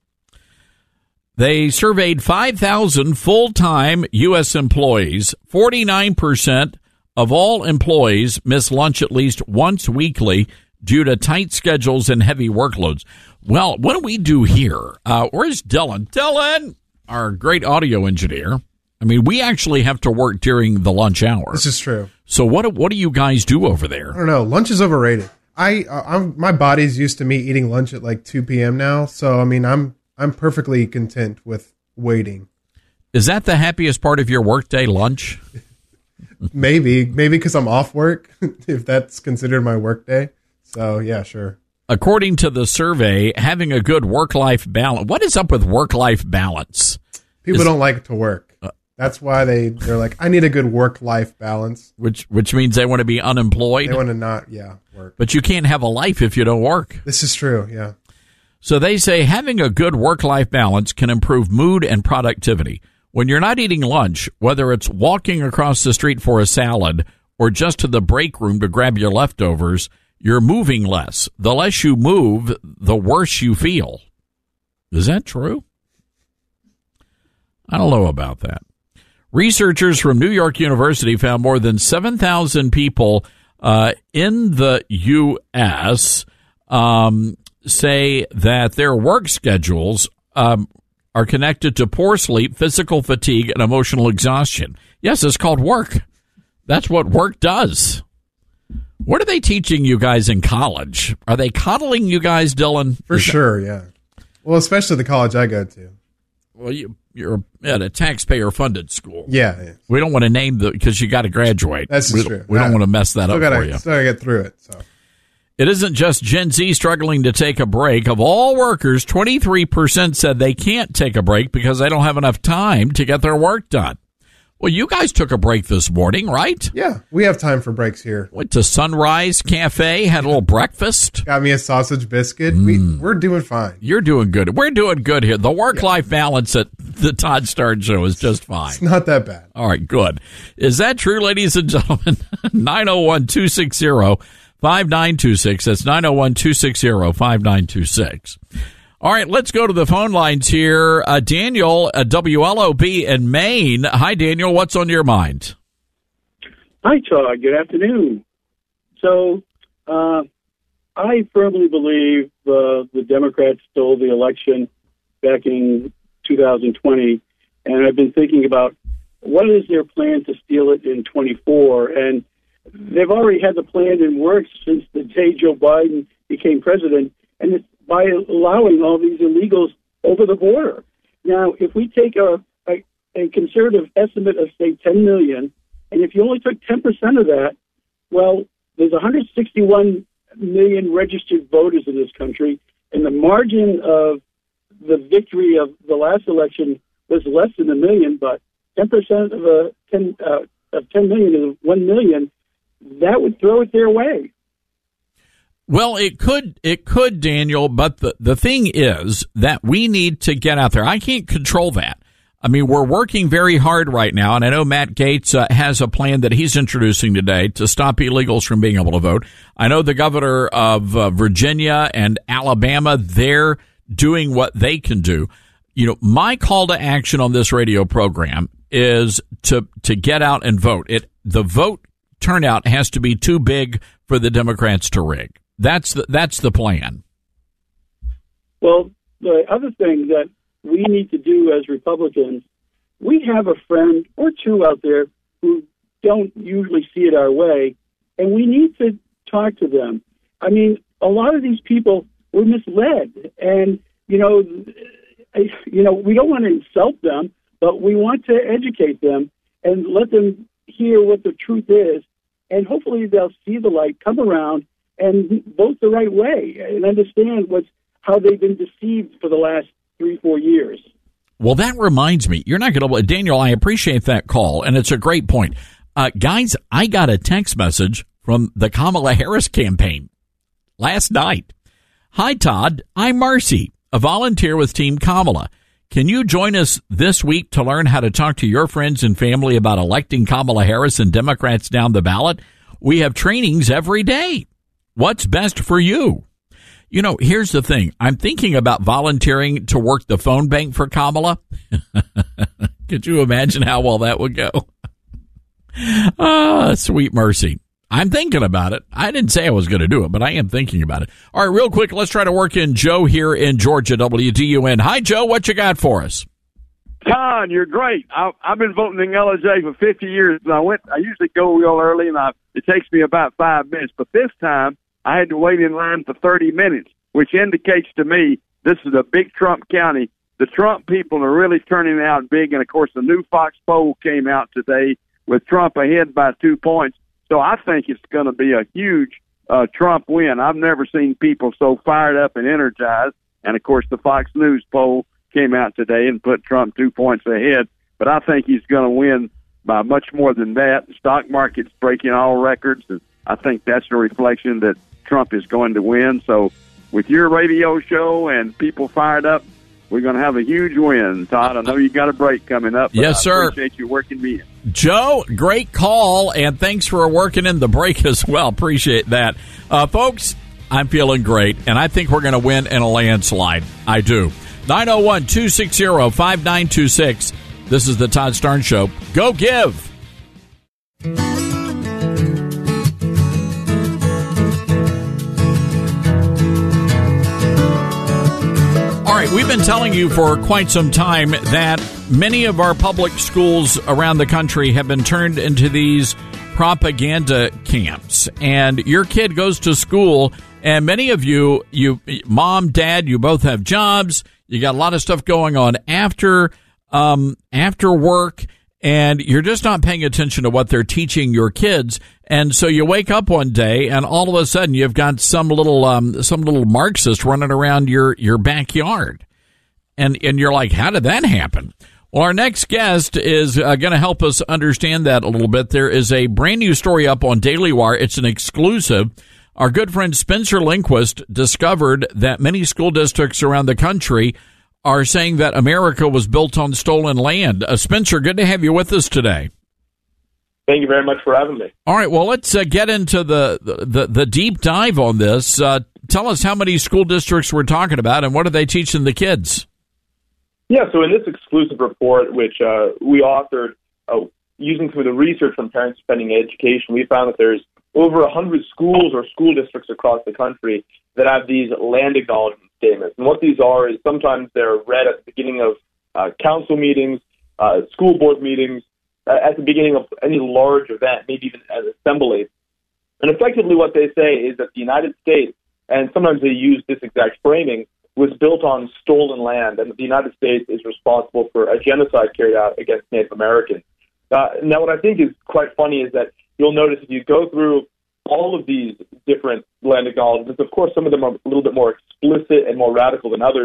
They surveyed 5,000 full-time U.S. employees. 49% of all employees miss lunch at least once weekly due to tight schedules and heavy workloads. Well, what do we do here? Where's Dylan? Dylan, our great audio engineer. I mean, we actually have to work during the lunch hour. This is true. So what do you guys do over there? I don't know. Lunch is overrated. My body's used to me eating lunch at like 2 p.m. now. So, I mean, I'm perfectly content with waiting. Is that the happiest part of your workday, lunch? Maybe because I'm off work, if that's considered my workday. So, yeah, sure. According to the survey, having a good work-life balance. What is up with work-life balance? People don't like to work. That's why they're like, I need a good work-life balance. Which means they want to be unemployed? They want to not, work. But you can't have a life if you don't work. This is true, yeah. So they say having a good work-life balance can improve mood and productivity. When you're not eating lunch, whether it's walking across the street for a salad or just to the break room to grab your leftovers, you're moving less. The less you move, the worse you feel. Is that true? I don't know about that. Researchers from New York University found more than 7,000 people in the U.S. Say that their work schedules are connected to poor sleep, physical fatigue, and emotional exhaustion. Yes, it's called work. That's what work does. What are they teaching you guys in college? Are they coddling you guys, Dylan? For sure, yeah. Well, especially the college I go to. Well, you're at a taxpayer-funded school. Yeah. We don't want to name because you got to graduate. That's true. We don't want to mess that up for you. Still got to get through it. So. It isn't just Gen Z struggling to take a break. Of all workers, 23% said they can't take a break because they don't have enough time to get their work done. Well, you guys took a break this morning, right? Yeah, we have time for breaks here. Went to Sunrise Cafe, had a little breakfast. Got me a sausage biscuit. We're doing fine. You're doing good. We're doing good here. The work-life balance at the Todd Stearns Show is just fine. It's not that bad. All right, good. Is that true, ladies and gentlemen? 901-260-5926. That's 901-260-5926. All right, let's go to the phone lines here. Daniel, WLOB in Maine. Hi, Daniel. What's on your mind? Hi, Todd. Good afternoon. So I firmly believe the Democrats stole the election back in 2020, and I've been thinking about what is their plan to steal it in 24, and they've already had the plan in works since the day Joe Biden became president, and it's by allowing all these illegals over the border. Now, if we take a conservative estimate of, say, 10 million, and if you only took 10% of that, well, there's 161 million registered voters in this country, and the margin of the victory of the last election was less than 1 million, but 10% of 10 million is 1 million. That would throw it their way. Well, it could, Daniel, but the thing is that we need to get out there. I can't control that. I mean, we're working very hard right now, and I know Matt Gaetz has a plan that he's introducing today to stop illegals from being able to vote. I know the governor of Virginia and Alabama, they're doing what they can do. You know, my call to action on this radio program is to get out and vote. The vote turnout has to be too big for the Democrats to rig. That's the plan. Well, the other thing that we need to do as Republicans, we have a friend or two out there who don't usually see it our way, and we need to talk to them. I mean, a lot of these people were misled, and we don't want to insult them, but we want to educate them and let them hear what the truth is, and hopefully they'll see the light, come around, and vote the right way and understand how they've been deceived for the last 3-4 years. Well, that reminds me, you're not going to, Daniel, I appreciate that call, and it's a great point. Guys, I got a text message from the Kamala Harris campaign last night. Hi, Todd. I'm Marcy, a volunteer with Team Kamala. Can you join us this week to learn how to talk to your friends and family about electing Kamala Harris and Democrats down the ballot? We have trainings every day. What's best for you? You know, here's the thing. I'm thinking about volunteering to work the phone bank for Kamala. Could you imagine how well that would go? Sweet mercy. I'm thinking about it. I didn't say I was going to do it, but I am thinking about it. All right, real quick, let's try to work in Joe here in Georgia, WDUN. Hi, Joe. What you got for us? Todd, you're great. I've been voting in LJ for 50 years. And I usually go real early, and it takes me about 5 minutes. But this time, I had to wait in line for 30 minutes, which indicates to me this is a big Trump county. The Trump people are really turning out big. And, of course, the new Fox poll came out today with Trump ahead by 2 points. So I think it's going to be a huge Trump win. I've never seen people so fired up and energized. And, of course, the Fox News poll came out today and put Trump 2 points ahead. But I think he's going to win by much more than that. The stock market's breaking all records, and I think that's a reflection that Trump is going to win. So with your radio show and people fired up, we're going to have a huge win. Todd, I know you got a break coming up. Yes, sir. I appreciate you working me in. Joe, great call, and thanks for working in the break as well. Appreciate that. Folks, I'm feeling great, and I think we're going to win in a landslide. I do. 901-260-5926. This is the Todd Starnes Show. Go give. All right, we've been telling you for quite some time that many of our public schools around the country have been turned into these propaganda camps. And your kid goes to school, and many of you, mom, dad, you both have jobs. You got a lot of stuff going on after work, and you're just not paying attention to what they're teaching your kids. And so you wake up one day, and all of a sudden you've got some little Marxist running around your backyard, and you're like, how did that happen? Well, our next guest is going to help us understand that a little bit. There is a brand new story up on Daily Wire. It's an exclusive. Our good friend Spencer Lindquist discovered that many school districts around the country are saying that America was built on stolen land. Spencer, good to have you with us today. Thank you very much for having me. All right, well, let's get into the deep dive on this. Tell us how many school districts we're talking about, and what are they teaching the kids? Yeah, so in this exclusive report, which we authored using some of the research from Parents Defending Education, we found that there's over 100 schools or school districts across the country that have these land acknowledgement statements. And what these are is sometimes they're read at the beginning of council meetings, school board meetings, at the beginning of any large event, maybe even an assembly. And effectively what they say is that the United States, and sometimes they use this exact framing, was built on stolen land, and that the United States is responsible for a genocide carried out against Native Americans. Now, what I think is quite funny is that you'll notice if you go through all of these different land acknowledgments, of course, some of them are a little bit more explicit and more radical than others,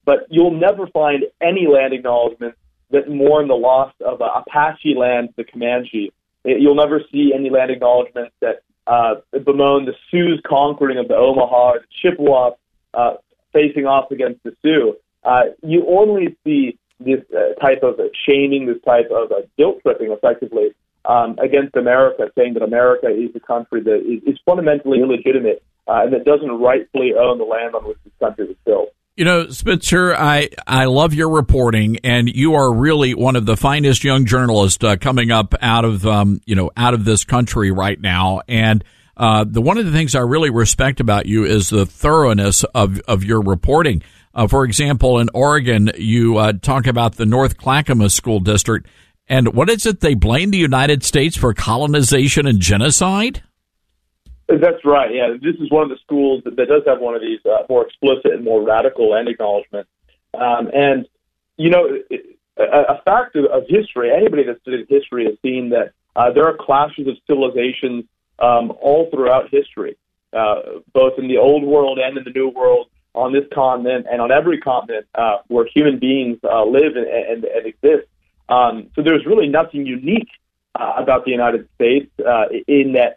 but you'll never find any land acknowledgments that mourn the loss of Apache land to the Comanche. You'll never see any land acknowledgments that bemoan the Sioux conquering of the Omaha, the Chippewa facing off against the Sioux. You only see this type of shaming, this type of guilt tripping, effectively, against America, saying that America is a country that is fundamentally illegitimate and that doesn't rightfully own the land on which this country was built. You know, Spencer, I love your reporting, and you are really one of the finest young journalists coming up out of this country right now. And one of the things I really respect about you is the thoroughness of your reporting. For example, in Oregon, you talk about the North Clackamas School District. And what is it? They blame the United States for colonization and genocide? That's right, yeah. This is one of the schools that does have one of these more explicit and more radical land acknowledgments. And, you know, a fact of history, anybody that's studied history has seen that there are clashes of civilizations all throughout history, both in the old world and in the new world, on this continent and on every continent where human beings live and exist. So there's really nothing unique about the United States in that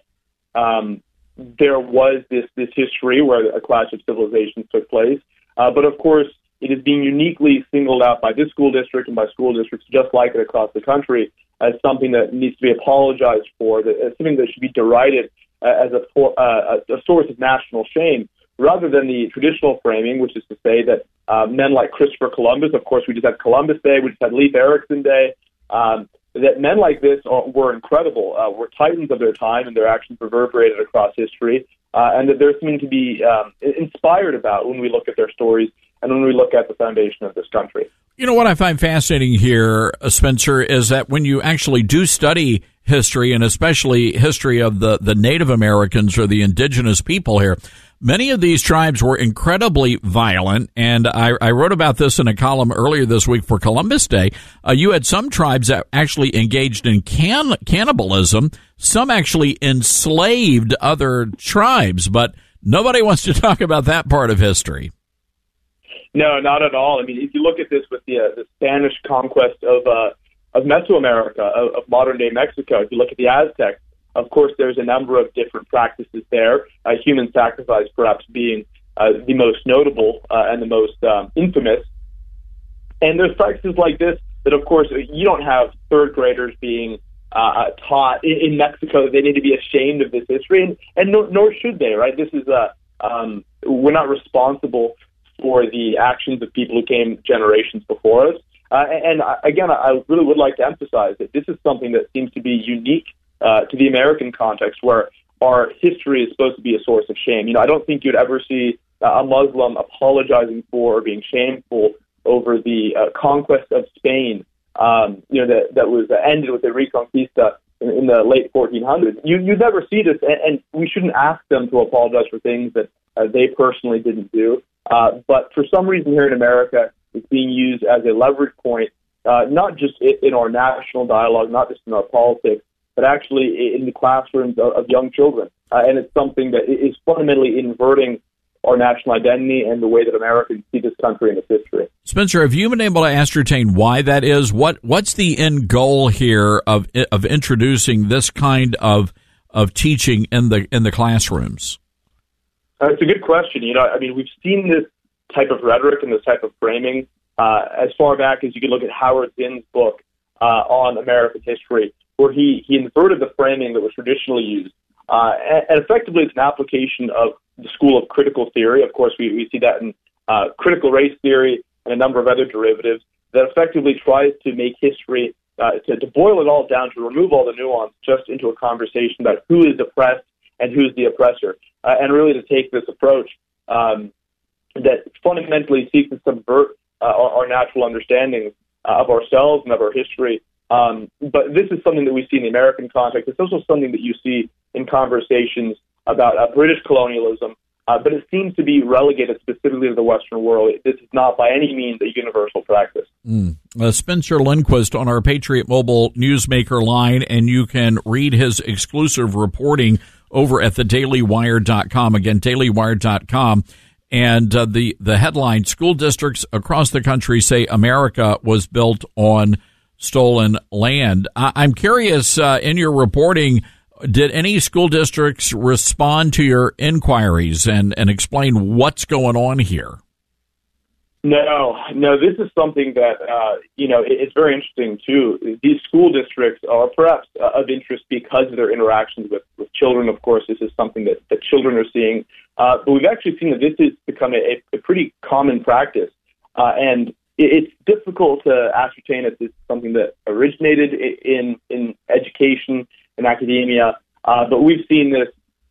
there was this history where a clash of civilizations took place. But of course, it is being uniquely singled out by this school district and by school districts just like it across the country as something that needs to be apologized for, as something that should be derided as a source of national shame, rather than the traditional framing, which is to say that men like Christopher Columbus, of course, we just had Columbus Day, we just had Leif Erikson Day, that men like this were incredible, were titans of their time, and their actions reverberated across history, and that there's something to be inspired about when we look at their stories and when we look at the foundation of this country. You know, what I find fascinating here, Spencer, is that when you actually do study history, and especially history of the Native Americans or the indigenous people here, many of these tribes were incredibly violent, and I wrote about this in a column earlier this week for Columbus Day. You had some tribes that actually engaged in cannibalism. Some actually enslaved other tribes, but nobody wants to talk about that part of history. No, not at all. I mean, if you look at this with the Spanish conquest of Mesoamerica, of modern-day Mexico, if you look at the Aztecs, of course, there's a number of different practices there, human sacrifice perhaps being the most notable and the most infamous. And there's practices like this that, of course, you don't have third graders being taught in Mexico that they need to be ashamed of this history, and nor should they, right? This is we're not responsible for the actions of people who came generations before us. And again, I really would like to emphasize that this is something that seems to be unique to the American context, where our history is supposed to be a source of shame. You know, I don't think you'd ever see a Muslim apologizing for or being shameful over the conquest of Spain, that was ended with the Reconquista in the late 1400s. You'd never see this, and we shouldn't ask them to apologize for things that they personally didn't do. But for some reason here in America, it's being used as a leverage point, not just in our national dialogue, not just in our politics, but actually in the classrooms of young children. And it's something that is fundamentally inverting our national identity and the way that Americans see this country and its history. Spencer, have you been able to ascertain why that is? What's the end goal here of introducing this kind of teaching in the classrooms? It's a good question. You know, I mean, we've seen this type of rhetoric and this type of framing as far back as you can look at Howard Zinn's book on American history, where he inverted the framing that was traditionally used. And effectively, it's an application of the school of critical theory. Of course, we see that in critical race theory and a number of other derivatives that effectively tries to make history, to boil it all down, to remove all the nuance just into a conversation about who is oppressed and who's the oppressor, and really to take this approach that fundamentally seeks to subvert our natural understandings of ourselves and of our history. But this is something that we see in the American context. It's also something that you see in conversations about British colonialism, but it seems to be relegated specifically to the Western world. This is not by any means a universal practice. Spencer Lindquist on our Patriot Mobile Newsmaker line, and you can read his exclusive reporting over at thedailywire.com. Again, dailywire.com. And the headline, school districts across the country say America was built on stolen land. I'm curious, in your reporting, did any school districts respond to your inquiries and explain what's going on here? No. This is something that, it's very interesting, too. These school districts are perhaps of interest because of their interactions with children. Of course, this is something that children are seeing. But we've actually seen that this has become a pretty common practice. And it's difficult to ascertain if this is something that originated in education and academia. But we've seen this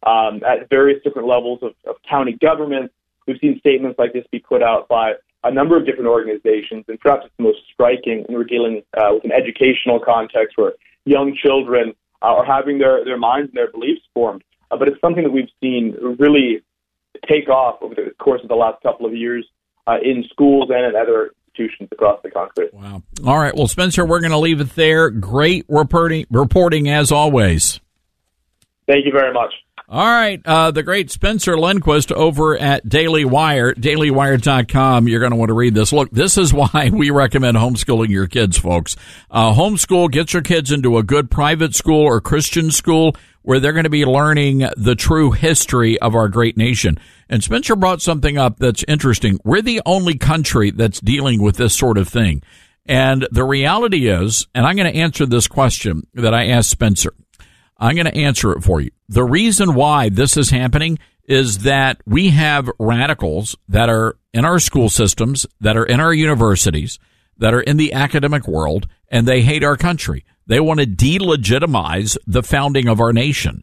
at various different levels of county government. We've seen statements like this be put out by a number of different organizations, and perhaps it's the most striking when we're dealing with an educational context where young children are having their minds and their beliefs formed. But it's something that we've seen really take off over the course of the last couple of years in schools and in other institutions across the country. Wow. All right. Well, Spencer, we're going to leave it there. Great reporting as always. Thank you very much. All right, the great Spencer Lindquist over at Daily Wire, dailywire.com. You're going to want to read this. Look, this is why we recommend homeschooling your kids, folks. Homeschool, get your kids into a good private school or Christian school where they're going to be learning the true history of our great nation. And Spencer brought something up that's interesting. We're the only country that's dealing with this sort of thing. And the reality is, and I'm going to answer this question that I asked Spencer. I'm going to answer it for you. The reason why this is happening is that we have radicals that are in our school systems, that are in our universities, that are in the academic world, and they hate our country. They want to delegitimize the founding of our nation.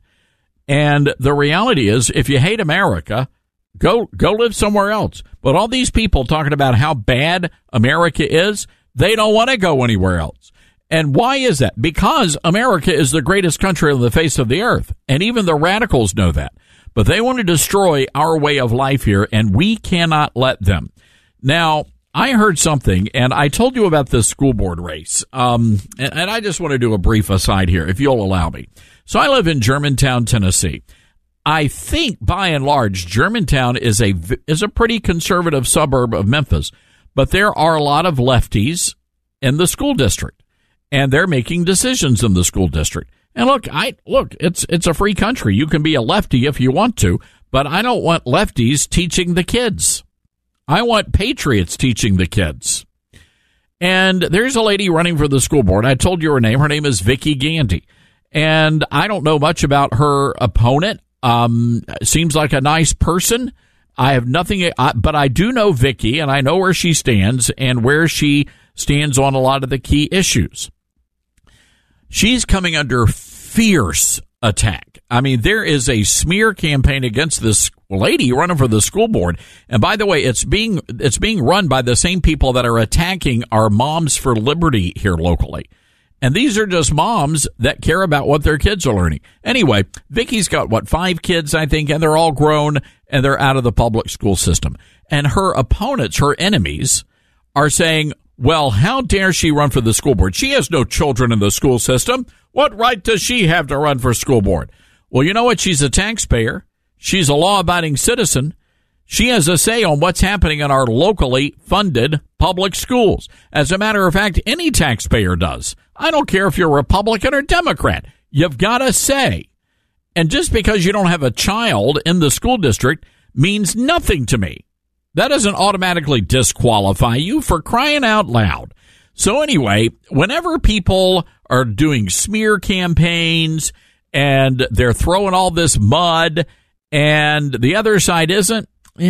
And the reality is, if you hate America, go live somewhere else. But all these people talking about how bad America is, they don't want to go anywhere else. And why is that? Because America is the greatest country on the face of the earth. And even the radicals know that. But they want to destroy our way of life here, and we cannot let them. Now, I heard something, and I told you about this school board race. And I just want to do a brief aside here, if you'll allow me. So I live in Germantown, Tennessee. I think, by and large, Germantown is a pretty conservative suburb of Memphis. But there are a lot of lefties in the school district. And they're making decisions in the school district. And look, it's a free country. You can be a lefty if you want to, but I don't want lefties teaching the kids. I want patriots teaching the kids. And there's a lady running for the school board. I told you her name. Her name is Vicki Gandy. And I don't know much about her opponent. Seems like a nice person. I have nothing, but I do know Vicki, and I know where she stands and where she stands on a lot of the key issues. She's coming under fierce attack. I mean, there is a smear campaign against this lady running for the school board. And by the way, it's being run by the same people that are attacking our Moms for Liberty here locally. And these are just moms that care about what their kids are learning. Anyway, Vicki's got, 5 kids, I think, and they're all grown, and they're out of the public school system. And her opponents, her enemies, are saying, well, how dare she run for the school board? She has no children in the school system. What right does she have to run for school board? Well, you know what? She's a taxpayer. She's a law-abiding citizen. She has a say on what's happening in our locally funded public schools. As a matter of fact, any taxpayer does. I don't care if you're Republican or Democrat. You've got a say. And just because you don't have a child in the school district means nothing to me. That doesn't automatically disqualify you, for crying out loud. So anyway, whenever people are doing smear campaigns and they're throwing all this mud and the other side isn't,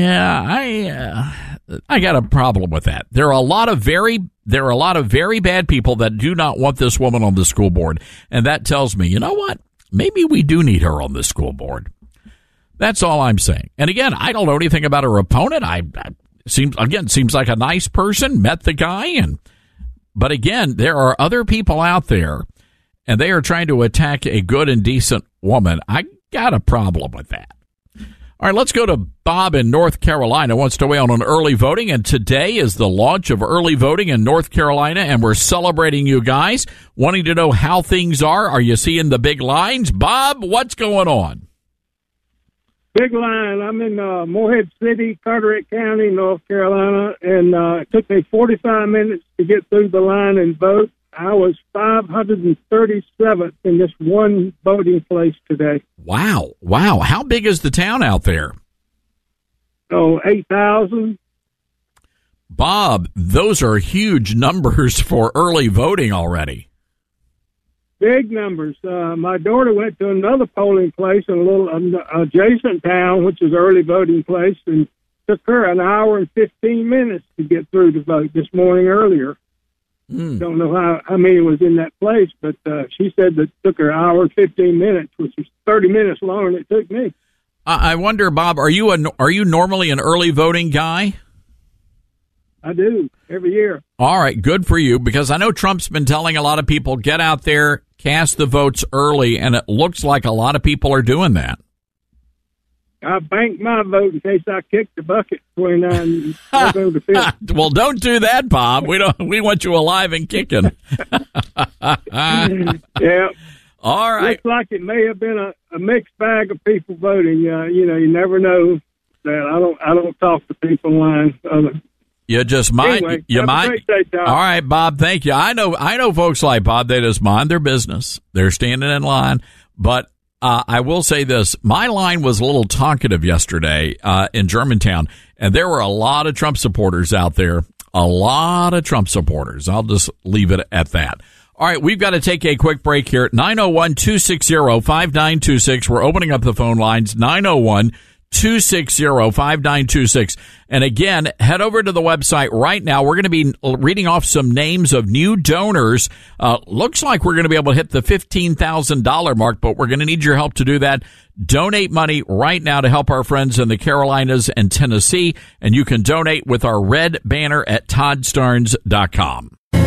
I got a problem with that. There are a lot of very bad people that do not want this woman on the school board. And that tells me, you know what? Maybe we do need her on the school board. That's all I'm saying. And again, I don't know anything about her opponent. Seems like a nice person, met the guy. But again, there are other people out there, and they are trying to attack a good and decent woman. I got a problem with that. All right, let's go to Bob in North Carolina. Wants to weigh in on early voting, and today is the launch of early voting in North Carolina, and we're celebrating you guys. Wanting to know how things are. Are you seeing the big lines? Bob, what's going on? Big line. I'm in Morehead City, Carteret County, North Carolina, and it took me 45 minutes to get through the line and vote. I was 537th in this one voting place today. Wow. How big is the town out there? Oh, 8,000. Bob, those are huge numbers for early voting already. Big numbers. My daughter went to another polling place in a little adjacent town, which is an early voting place, and took her an hour and 15 minutes to get through the vote this morning earlier. Don't know how many was in that place, but she said that it took her an hour and 15 minutes, which is 30 minutes longer than it took me. I wonder, Bob, are you normally an early voting guy? I do, every year. All right, good for you, because I know Trump's been telling a lot of people, get out there, cast the votes early, and it looks like a lot of people are doing that. I banked my vote in case I kicked the bucket 29 November 5th. Well, don't do that, Bob. We want you alive and kicking. Yeah. All right. Looks like it may have been a mixed bag of people voting. You never know that. I don't talk to people online. You just mind. Anyway, you have mind. A great day, Tom. All right, Bob. Thank you. I know folks like Bob. They just mind their business. They're standing in line. But I will say this: my line was a little talkative yesterday in Germantown, and there were a lot of Trump supporters out there. A lot of Trump supporters. I'll just leave it at that. All right, we've got to take a quick break here. 901-260-5926. We're opening up the phone lines. 901-260-5926. And again, head over to the website right now. We're going to be reading off some names of new donors. Looks like we're going to be able to hit the $15,000 mark, but we're going to need your help to do that. Donate money right now to help our friends in the Carolinas and Tennessee. And you can donate with our red banner at toddstarnes.com.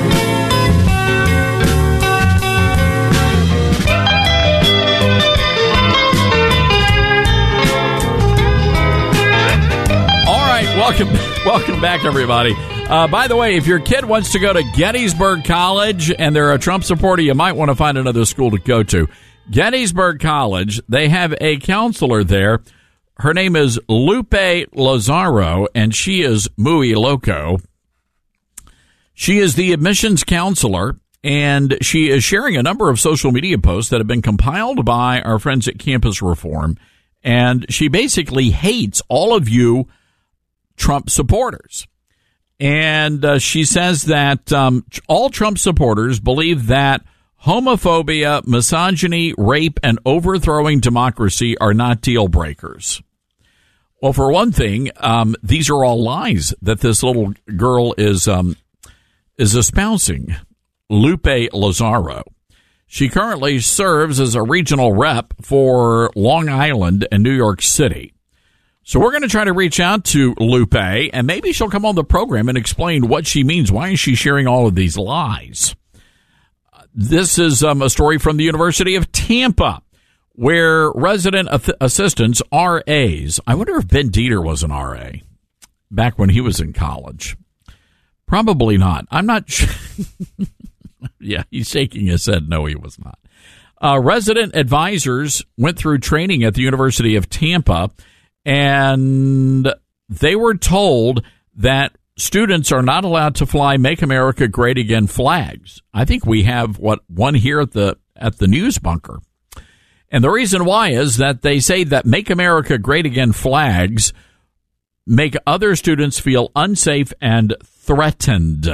Welcome back, everybody. By the way, if your kid wants to go to Gettysburg College and they're a Trump supporter, you might want to find another school to go to. Gettysburg College, they have a counselor there. Her name is Lupe Lazaro, and she is muy loco. She is the admissions counselor, and she is sharing a number of social media posts that have been compiled by our friends at Campus Reform, and she basically hates all of you Trump supporters. And she says that all Trump supporters believe that homophobia, misogyny, rape, and overthrowing democracy are not deal breakers. Well, for one thing, these are all lies that this little girl is espousing. Lupe Lazaro. She currently serves as a regional rep for Long Island and New York City. So we're going to try to reach out to Lupe, and maybe she'll come on the program and explain what she means. Why is she sharing all of these lies? This is a story from the University of Tampa, where resident assistants, RAs, I wonder if Ben Dieter was an RA back when he was in college. Probably not. I'm not sure. Yeah, he's shaking his head. No, he was not. Resident advisors went through training at the University of Tampa, and they were told that students are not allowed to fly Make America Great Again flags. I think we have one here at the news bunker. And the reason why is that they say that Make America Great Again flags make other students feel unsafe and threatened.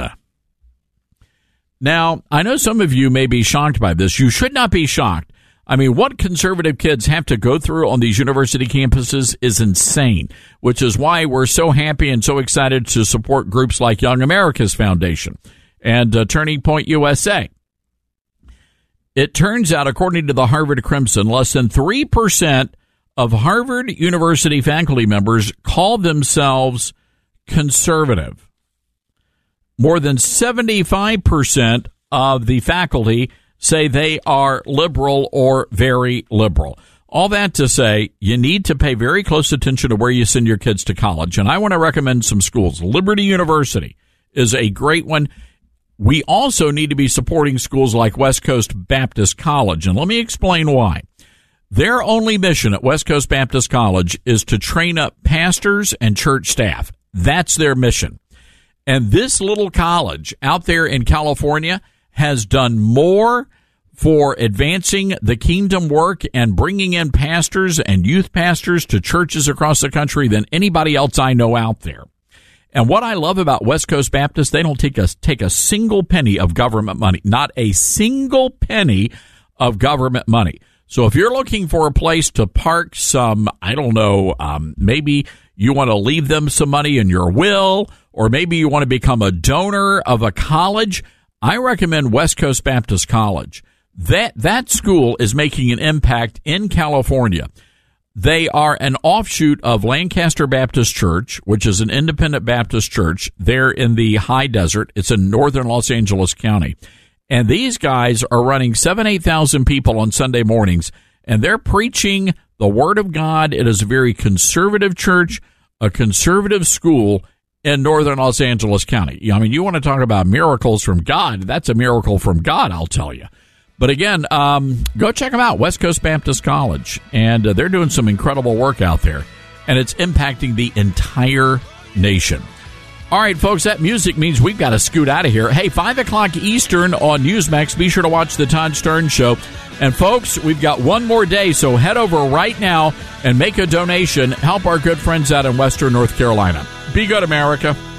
Now, I know some of you may be shocked by this. You should not be shocked. I mean, what conservative kids have to go through on these university campuses is insane, which is why we're so happy and so excited to support groups like Young America's Foundation and Turning Point USA. It turns out, according to the Harvard Crimson, less than 3% of Harvard University faculty members call themselves conservative. More than 75% of the faculty say they are liberal or very liberal. All that to say, you need to pay very close attention to where you send your kids to college. And I want to recommend some schools. Liberty University is a great one. We also need to be supporting schools like West Coast Baptist College. And let me explain why. Their only mission at West Coast Baptist College is to train up pastors and church staff. That's their mission. And this little college out there in California has done more for advancing the kingdom work and bringing in pastors and youth pastors to churches across the country than anybody else I know out there. And what I love about West Coast Baptist, they don't take a single penny of government money, not a single penny of government money. So if you're looking for a place to park some, I don't know, maybe you want to leave them some money in your will, or maybe you want to become a donor of a college, I recommend West Coast Baptist College. That school is making an impact in California. They are an offshoot of Lancaster Baptist Church, which is an independent Baptist church there in the high desert. It's in northern Los Angeles County. And these guys are running 8,000 people on Sunday mornings, and they're preaching the Word of God. It is a very conservative church, a conservative school in northern Los Angeles County. I mean, you want to talk about miracles from God, that's a miracle from God, I'll tell you. But again, go check them out, West Coast Baptist College. And they're doing some incredible work out there. And it's impacting the entire nation. All right, folks, that music means we've got to scoot out of here. Hey, 5 o'clock Eastern on Newsmax. Be sure to watch the Todd Stern Show. And, folks, we've got one more day, so head over right now and make a donation. Help our good friends out in Western North Carolina. Be good, America.